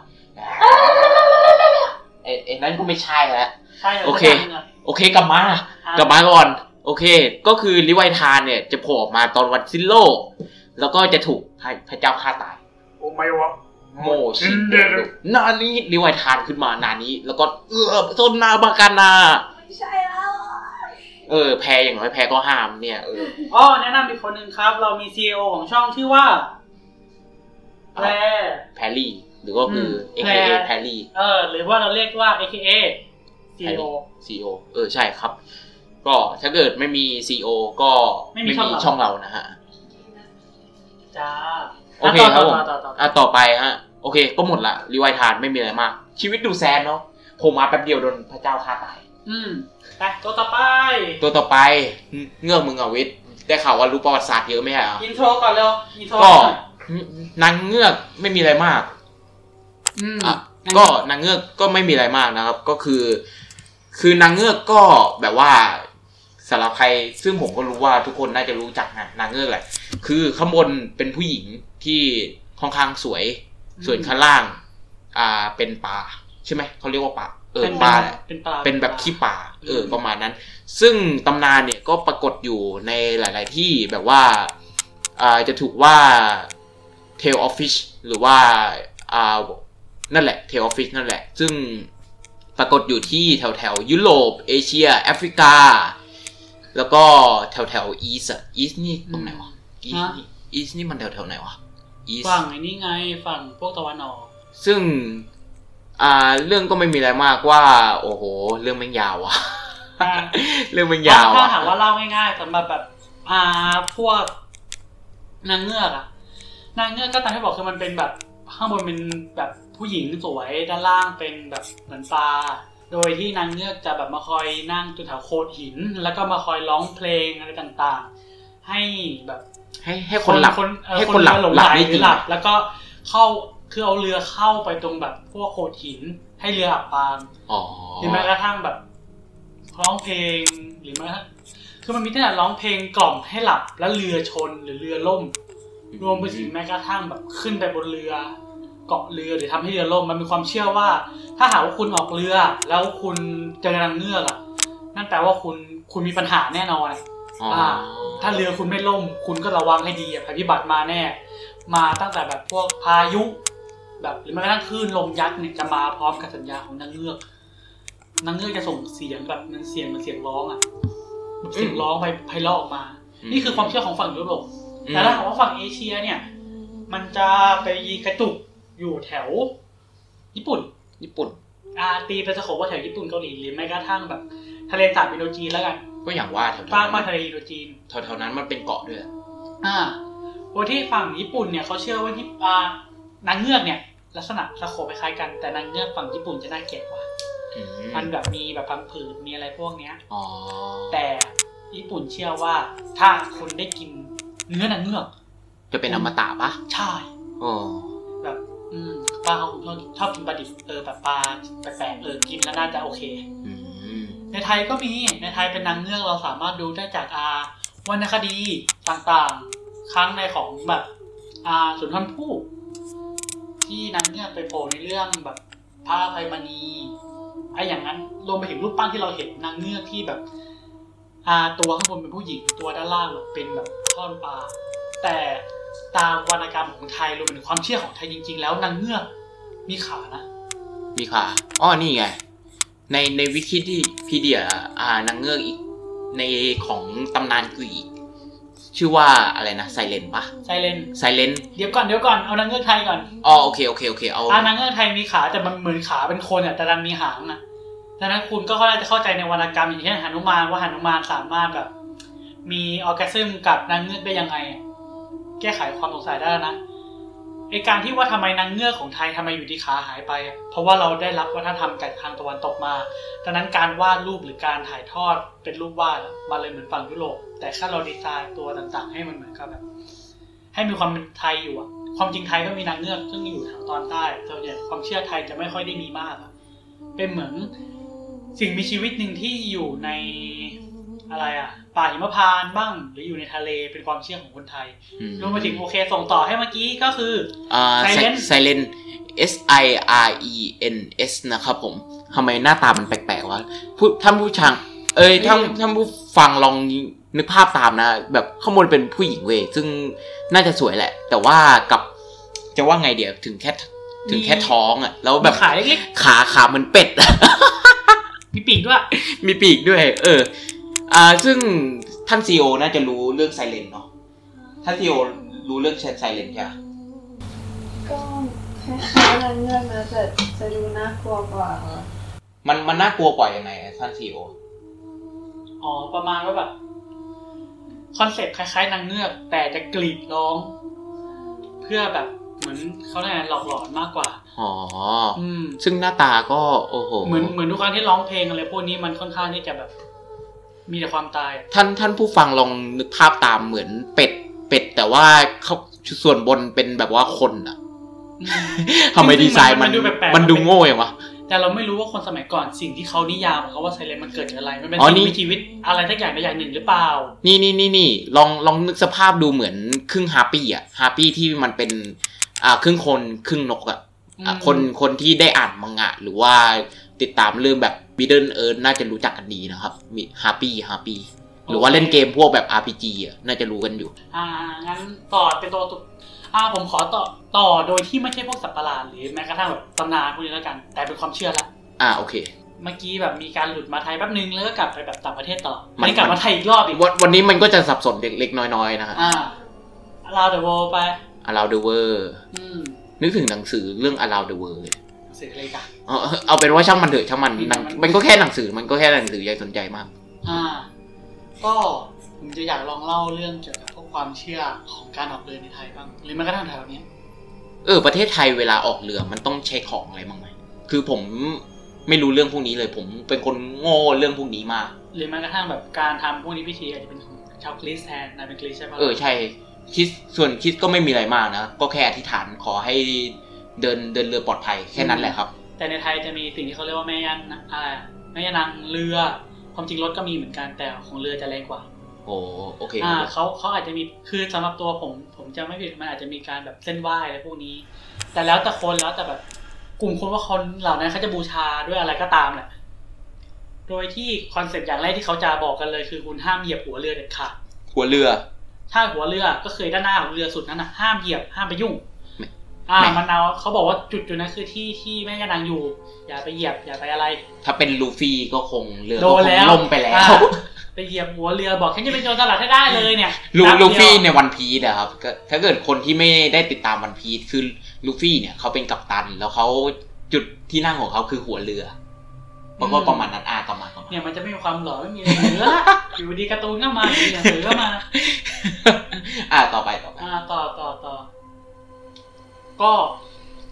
ไอ้นั่นก็ไม่ใช่แล้วโอเคกลับมาก่อนโอเคก็คือลิไวทานเนี่ยจะโผล่ออกมาตอนวันสิ้นโลกแล้วก็จะถูกพระเจ้าฆ่าตายโอ้ไม่วะโมชินเดรุนานี้ลิไวทานขึ้นมานานี้แล้วก็โซนนาบากานาไม่ใช่แล้วแพ้อย่างน้อยแพ้ก็ห้ามเนี่ยแนะนำอีกคนนึงครับเรามี CEO ของช่องชื่อว่าแพรรี่หรือว่าคือ AKA แพรรี่หรือว่าเราเรียกว่า AKA CEO ใช่ครับก็ถ้าเกิดไม่มี CEO ก็ไม่มีช่องเรานะฮะจ้าโอเคครับผมต่อไปฮะโอเคก็หมดละรีไวทานไม่มีอะไรมากชีวิตดูแซนเนาะผมมาแป๊บเดียวโดนพระเจ้าฆ่าตายไปตัวต่อไปเงือกมึงวิทย์ได้ข่าวว่ารู้ประวัติศาสตร์เยอะไหมฮะอินโทรก่อนเร็วก็นางเงือกไม่มีอะไรมากก็นางเงือกก็ไม่มีอะไรมากนะครับก็คือนางเงือกก็แบบว่าสำหรับใครซึ่งผมก็รู้ว่าทุกคนน่าจะรู้จักนางเงือกแหละคือข้างบนเป็นผู้หญิงที่ค่อนข้างสวยส่วนข้างล่างเป็นปลาใช่ไหมเขาเรียกว่าปลาปลาเป็นแบบขี้ปลาประมาณนั้นซึ่งตำนานเนี่ยก็ปรากฏอยู่ในหลายๆที่แบบว่าจะถูกว่า Tale of Fish หรือว่านั่นแหละ Tale of Fish นั่นแหละซึ่งปรากฏอยู่ที่แถวยุโรปเอเชียแอฟริกาแล้วก็แถวอีสนี่ตรงไหนวะอีสนี่มันแถวไหนวะฝั่งไอ้นี่ไงฝั่งพวกตะวันออกซึ่งเรื่องก็ไม่มีอะไรมากว่าโอ้โหเรื่องแม่งยาวอะเรื่องแม่งยาวถ้าถามว่าเล่าง่ายๆสำหรับแบบพวกนางเงือกนางเงือกก็ตามที่บอกคือมันเป็นแบบข้างบนเป็นแบบผู้หญิงสวยด้านล่างเป็นแบบเหมือนปลาโดยที่นางเงือกจะแบบมาคอยนั่งแถวโขดหินแล้วก็มาคอยร้องเพลงอะไรต่างๆให้แบบให้คนหลับให้คนหลับแล้วก็เข้าคือเอาเรือเข้าไปตรงแบบพวกโขดหินให้เรืออับปางหรือแม้กระทั่งแบบร้องเพลงหรือแม้คือมันมีตั้งแต่ร้องเพลงกล่อมให้หลับแล้วเรือชนหรือเรือล่มรวมไปถึงแม้กระทั่งแบบขึ้นไปบนเรือเกาะเรือหรือทำให้เรือล่มมันมีความเชื่อว่าถ้าหากว่าคุณออกเรือแล้วคุณเจอนางเงือกนั่นแปลว่าคุณมีปัญหาแน่นอนถ้าเรือคุณไม่ล่มคุณก็ระวังให้ดีภัยพิบัติมาแน่มาตั้งแต่แบบพวกพายุแบบหรือแม้กระทั่งคลื่นลมยักษ์เนี่ยจะมาพร้อมกับสัญญาของนางเงือกจะส่งเสียงแบบมันเสียงร้องเสียงร้องไปไพเราะออกมานี่คือความเชื่อของฝั่งยุโรปแต่ถ้าของฝั่งเอเชียเนี่ยมันจะไปกระจุกอยู่แถวญี่ปุ่นตีไปสโคปว่าแถวญี่ปุ่นเกาหลีหรือแม้กระทั่งแบบทะเลสาบอินโดจีนแล้วกันก็อย่างว่าแถวๆทะเลอินโดจีนแถวๆนั้นมันเป็นเกาะด้วยโดยที่ฝั่งญี่ปุ่นเนี่ยเขาเชื่อว่านางเงือกเนี่ยลักษณะสโคปคล้ายกันแต่นางเงือกฝั่งญี่ปุ่นจะน่าเกลียดกว่ามันแบบมีแบบพังผืดมีอะไรพวกเนี้ยอ๋อแต่ญี่ปุ่นเชื่อว่าถ้าคุณได้กินเนื้อนางเงือกจะเป็นอมตะปะใช่แบบปลาเขาชอบกินปลาดิบแบบปลาแปลกๆกินแล้วน่าจะโอเคในไทยก็มีในไทยเป็นนางเงือกเราสามารถดูได้จากวรรณคดีต่างๆครั้งในของแบบสุนทรภู่ที่นางเงือกไปโผล่ในเรื่องแบบพระอภัยมณีอย่างนั้นรวมไปถึงรูปปั้นที่เราเห็นนางเงือกที่แบบตัวข้างบนเป็นผู้หญิงตัวด้านล่างเป็นแบบท่อนปลาแต่ตามวรรณกรรมของไทยรวมถึงความเชื่อของไทยจริงๆแล้วนางเงือกมีขานะมีขานี่ไงในวิกิพีเดียนางเงือกอีกในของตำนานกรีกชื่อว่าอะไรนะไซเลนปะไซเลนเดี๋ยวก่อนเอานางเงือกไทยก่อนโอเคเอานางเงือกไทยมีขาแต่มันเหมือนขาเป็นคนแต่ดันมีหางดังนั้นคุณก็น่าจะเข้าใจในวรรณกรรมอย่างเช่นหนุมานว่าหนุมานสามารถแบบมีออร์แกซึมกับนางเงือกได้ยังไงแก้ไขความสงสัยได้แล้วนะไอการที่ว่าทำไมนางเงือกของไทยทำไมอยู่ที่ขาหายไปเพราะว่าเราได้รับวัฒนธรรมจากทางตะวันตกมาดังนั้นการวาดรูปหรือการถ่ายทอดเป็นรูปวาดมาเลยเหมือนฝั่งยุโรปแต่แค่เราดีไซน์ตัวต่างๆให้มันเหมือนกับแบบให้มีความเป็นไทยอยู่ความจริงไทยก็มีนางเงือกซึ่งอยู่ทางตอนใต้ส่วนใหญ่ความเชื่อไทยจะไม่ค่อยได้มีมากเป็นเหมือนสิ่งมีชีวิตหนึ่งที่อยู่ในป่าหิมพานต์บ้างหรืออยู่ในทะเลเป็นความเชื่อของคนไทยรวมไปถึงโอเคส่งต่อให้เมื่อกี้ก็คือ Silent SIRENS นะครับผมทำไมหน้าตามันแปลกๆวะท่านผู้ฟังท่านผู้ฟังลองนึกภาพตามนะแบบข้างบนเป็นผู้หญิงเว้ยซึ่งน่าจะสวยแหละแต่ว่ากับจะว่าไงเดี๋ยวถึงแค่ท้องแล้วแบบขาเล็กๆขาเหมือนเป็ดมีปีกด้วยซึ่งท่านซีโอน่าจะรู้เรื่องไซเลนเนาะท่านซีโอรู้เรื่องไซเลนใช่ไหมก็คล้ายๆนางเงือกนะแต่จะดูน่ากลัวกว่ามันน่ากลัวกว่ายังไงท่านซีโอประมาณว่าแบบคอนเซ็ปต์คล้ายๆนางเงือกแต่จะกรีดร้องเพื่อแบบเหมือนเขาเรียกหลอกหลอนมากกว่าซึ่งหน้าตาก็โอ้โหเหมือนทุกครั้งที่ร้องเพลงอะไรพวกนี้มันค่อนข้างที่จะแบบมีแต่ความตายท่านผู้ฟังลองนึกภาพตามเหมือนเป็ดแต่ว่าเขาส่วนบนเป็นแบบว่าคนทำไมดีไซน์มันดูโง่อย่างวะแต่เราไม่รู้ว่าคนสมัยก่อนสิ่งที่เขานิยามเขาว่าไซเลนมันเกิดจากอะไรมันเป็นสิ่งมีชีวิตอะไรสักอย่างใดอย่างหนึ่งหรือเปล่านี่ลองนึกสภาพดูเหมือนครึ่งฮาร์ปี้ที่มันเป็นครึ่งคนครึ่งนกคนที่ได้อ่านมังงะหรือว่าติดตามเรื่องแบบ Middle Earth น่าจะรู้จักกันดีนะครับมี Happy หรือว่าเล่นเกมพวกแบบ RPG น่าจะรู้กันอยู่งั้นต่อเป็นตัวผมขอต่อโดยที่ไม่ใช่พวกสัตว์ประหลาดหรือแม้กระทั่งแบบตำนานพวกนี้แล้วกันแต่เป็นความเชื่อละโอเคเมื่อกี้แบบมีการหลุดมาไทยแป๊บนึงแล้วก็กลับไปแบบต่างประเทศต่อมันกลับมาไทยอีกรอบอีกวันนี้มันก็จะสับสนเล็กๆน้อยๆนะฮะ Around the World ไป Around the World นึกถึงหนังสือเรื่อง Around the World เลยหนังสืออะไรกันเอาเป็นว่าช่างมันเถอะช่างมันก็แค่หนังสืออย่าสนใจมากก็ผมจะอยากลองเล่าเรื่องเกี่ยวกับพวกความเชื่อของการออกเรือในไทยบ้างหรือแม้กระทั่งแถวนี้ประเทศไทยเวลาออกเรือมันต้องใช้ของอะไรบ้างไหมคือผมไม่รู้เรื่องพวกนี้เลยผมเป็นคนโง่เรื่องพวกนี้มากหรือแม้กระทั่งแบบการทำพวกนี้พิธีอาจจะเป็นของชาวคริสต์แทนนายเป็นคริสต์ใช่ปะใช่ส่วนคริสต์ก็ไม่มีอะไรมากนะก็แค่อธิษฐานขอให้เดินเรือปลอดภัยแค่นั้นแหละครับแต่ในไทยจะมีสิ่งที่เขาเรียกว่าแม่ย่านางเรือความจริงรถก็มีเหมือนกันแต่ของเรือจะแรงกว่าโอเคเขาอาจจะมีคือสำหรับตัวผมจะไม่ผิดมันอาจจะมีการแบบเส้นไหว้อะไรพวกนี้แต่แล้วแต่คนแล้วแต่แบบกลุ่มคนว่าคนเหล่านั้นเขาจะบูชาด้วยอะไรก็ตามแหละโดยที่คอนเซ็ปต์อย่างแรกที่เขาจะบอกกันเลยคือคุณห้ามเหยียบหัวเรือเด็ดขาดหัวเรือถ้าหัวเรือก็คือด้านหน้าของเรือสุดนั้นห้ามเหยียบห้ามไปยุ่งมันเขาบอกว่าจุดนั้นคือที่แม่ย่านางอยู่อย่าไปเหยียบอย่าไปอะไรถ้าเป็นลูฟี่ก็คงเรือก็คงล่มไปแล้วไปเหยียบหัวเรือบอกฉันจะเป็นโจรสลัดให้ได้เลยเนี่ยลูฟี่ในวันพีซนะครับถ้าเกิดคนที่ไม่ได้ติดตามวันพีซคือลูฟี่เนี่ยเขาเป็นกัปตันแล้วเขาจุดที่นั่งของเขาคือหัวเรือก็ประมาณนั้นประมาณเนี่ยมันจะไม่มีความหล่อไม่มีอะไรเหลืออยู่ดีการ์ตูนก็มาอยู่หนังสือก็มาต่อไปต่อก็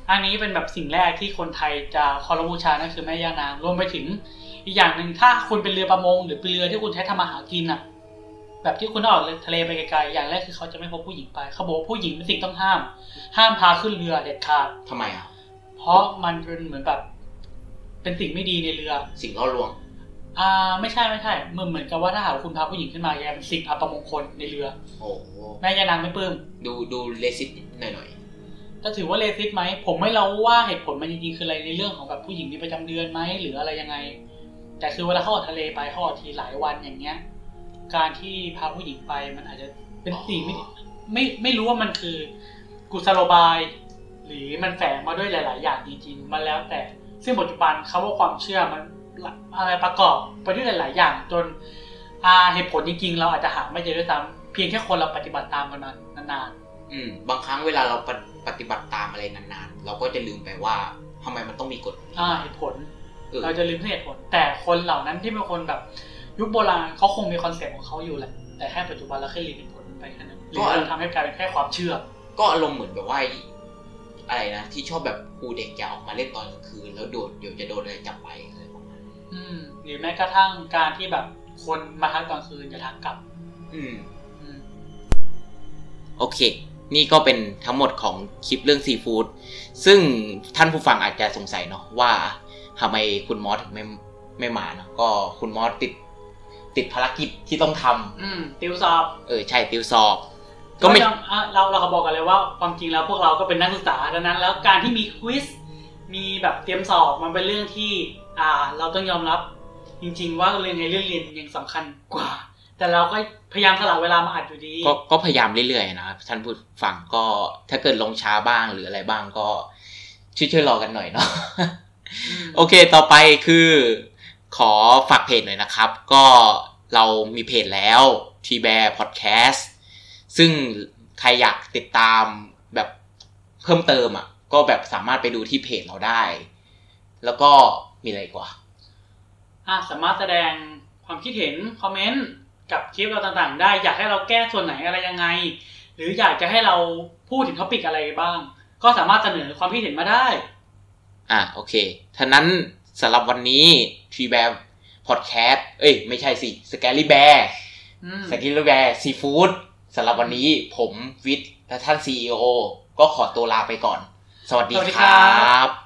อันนี้เป็นแบบสิ่งแรกที่คนไทยจะเคารพบูชานั่นคือแม่ย่านางรวมไปถึงอีกอย่างหนึ่งถ้าคุณเป็นเรือประมงหรือเป็นเรือที่คุณใช้ทำมาหากินอ่ะแบบที่คุณออกทะเลไปไกลๆอย่างแรกคือเขาจะไม่พบผู้หญิงไปเขาบอกว่าผู้หญิงเป็นสิ่งต้องห้ามพาขึ้นเรือเด็ดขาดทำไมอ่ะเพราะมันเป็นเหมือนแบบเป็นสิ่งไม่ดีในเรือสิ่งล่อลวงไม่ใช่เหมือนกับว่าถ้าหากคุณพาผู้หญิงขึ้นมาแกเป็นสิ่งอัปมงคลในเรือโอ้แม่ย่านางไม่ปลื้มดูเลสิตหน่อยจะถือว่าเลสิตไหมผมไม่รู้ว่าเหตุผลมันจริงๆคืออะไรในเรื่องของแบบผู้หญิงมีประจำเดือนไหมหรืออะไรยังไงแต่คือเวลาเขาออกทะเลไปเขาออกทีหลายวันอย่างเงี้ยการที่พาผู้หญิงไปมันอาจจะเป็นสิ่งไม่รู้ว่ามันคือกุศโลบายหรือมันแฝงมาด้วยหลายๆอย่างจริงๆมันแล้วแต่ซึ่งปัจจุบันคำว่าความเชื่อมันอะไรประกอบไปด้วยหลายๆอย่างจนเหตุผลจริงๆเราอาจจะหาไม่เจอด้วยซ้ำเพียงแค่คนเราปฏิบัติตามมันนานๆบางครั้งเวลาเราปฏิบัติตามอะไรนานๆเราก็จะลืมไปว่าทำไมมันต้องมีกฎเหตุผลเราจะลืมเหตุผลแต่คนเหล่านั้นที่เป็นคนแบบยุคโบราณเขาคงมีคอนเซ็ปต์ของเขาอยู่แหละแต่แค่ปัจจุบันเราแค่ลืมเหตุผลไปแค่นั้นหรือเราทำให้กลายเป็นแค่ความเชื่อก็อารมณ์เหมือนแบบว่าอะไรนะที่ชอบแบบครูเด็กจะออกมาเล่นตอนกลางคืนแล้วเดี๋ยวจะโดนอะไรจับไปอะไรประมาณหรือแม้กระทั่งการที่แบบคนมาทักตอนคืนจะทักกลับโอเคนี่ก็เป็นทั้งหมดของคลิปเรื่องซีฟู้ดซึ่งท่านผู้ฟังอาจจะสงสัยเนาะว่าทำไมคุณมอสถึงไม่มาเนาะก็คุณมอสติดภารกิจที่ต้องทำติวสอบใช่ติวสอบก็ไม่เราขอบอกกันเลยว่าความจริงแล้วพวกเราก็เป็นนักศึกษาดังนั้นแล้วการที่มีควิซมีแบบเตรียมสอบมันเป็นเรื่องที่เราต้องยอมรับจริงๆว่าเรื่องเรียนยังสำคัญกว่าแต่เราก็พยายามสละเวลามาอัดอยู่ดีก็พยายามเรื่อยๆนะครับท่านผู้ฟังก็ถ้าเกิดลงช้าบ้างหรืออะไรบ้างก็ช่วยรอกันหน่อยเนาะโอเคต่อไปคือขอฝากเพจหน่อยนะครับก็เรามีเพจแล้ว T-Bear Podcast ซึ่งใครอยากติดตามแบบเพิ่มเติมก็แบบสามารถไปดูที่เพจเราได้แล้วก็มีอะไรกว่าสามารถแสดงความคิดเห็นคอมเมนต์กับคลิปเราต่างๆได้อยากให้เราแก้ส่วนไหนอะไรยังไงหรืออยากจะให้เราพูดถึงท็อปิกอะไรบ้างก็สามารถเสนอความคิดเห็นมาได้โอเคท่านั้นสำหรับวันนี้ T-Bear Podcast ไม่ใช่สิ Scary Bear Scary Bear Seafood สำหรับวันนี้ผมวิทย์และท่าน CEO ก็ขอตัวลาไปก่อนสวัสดีครับ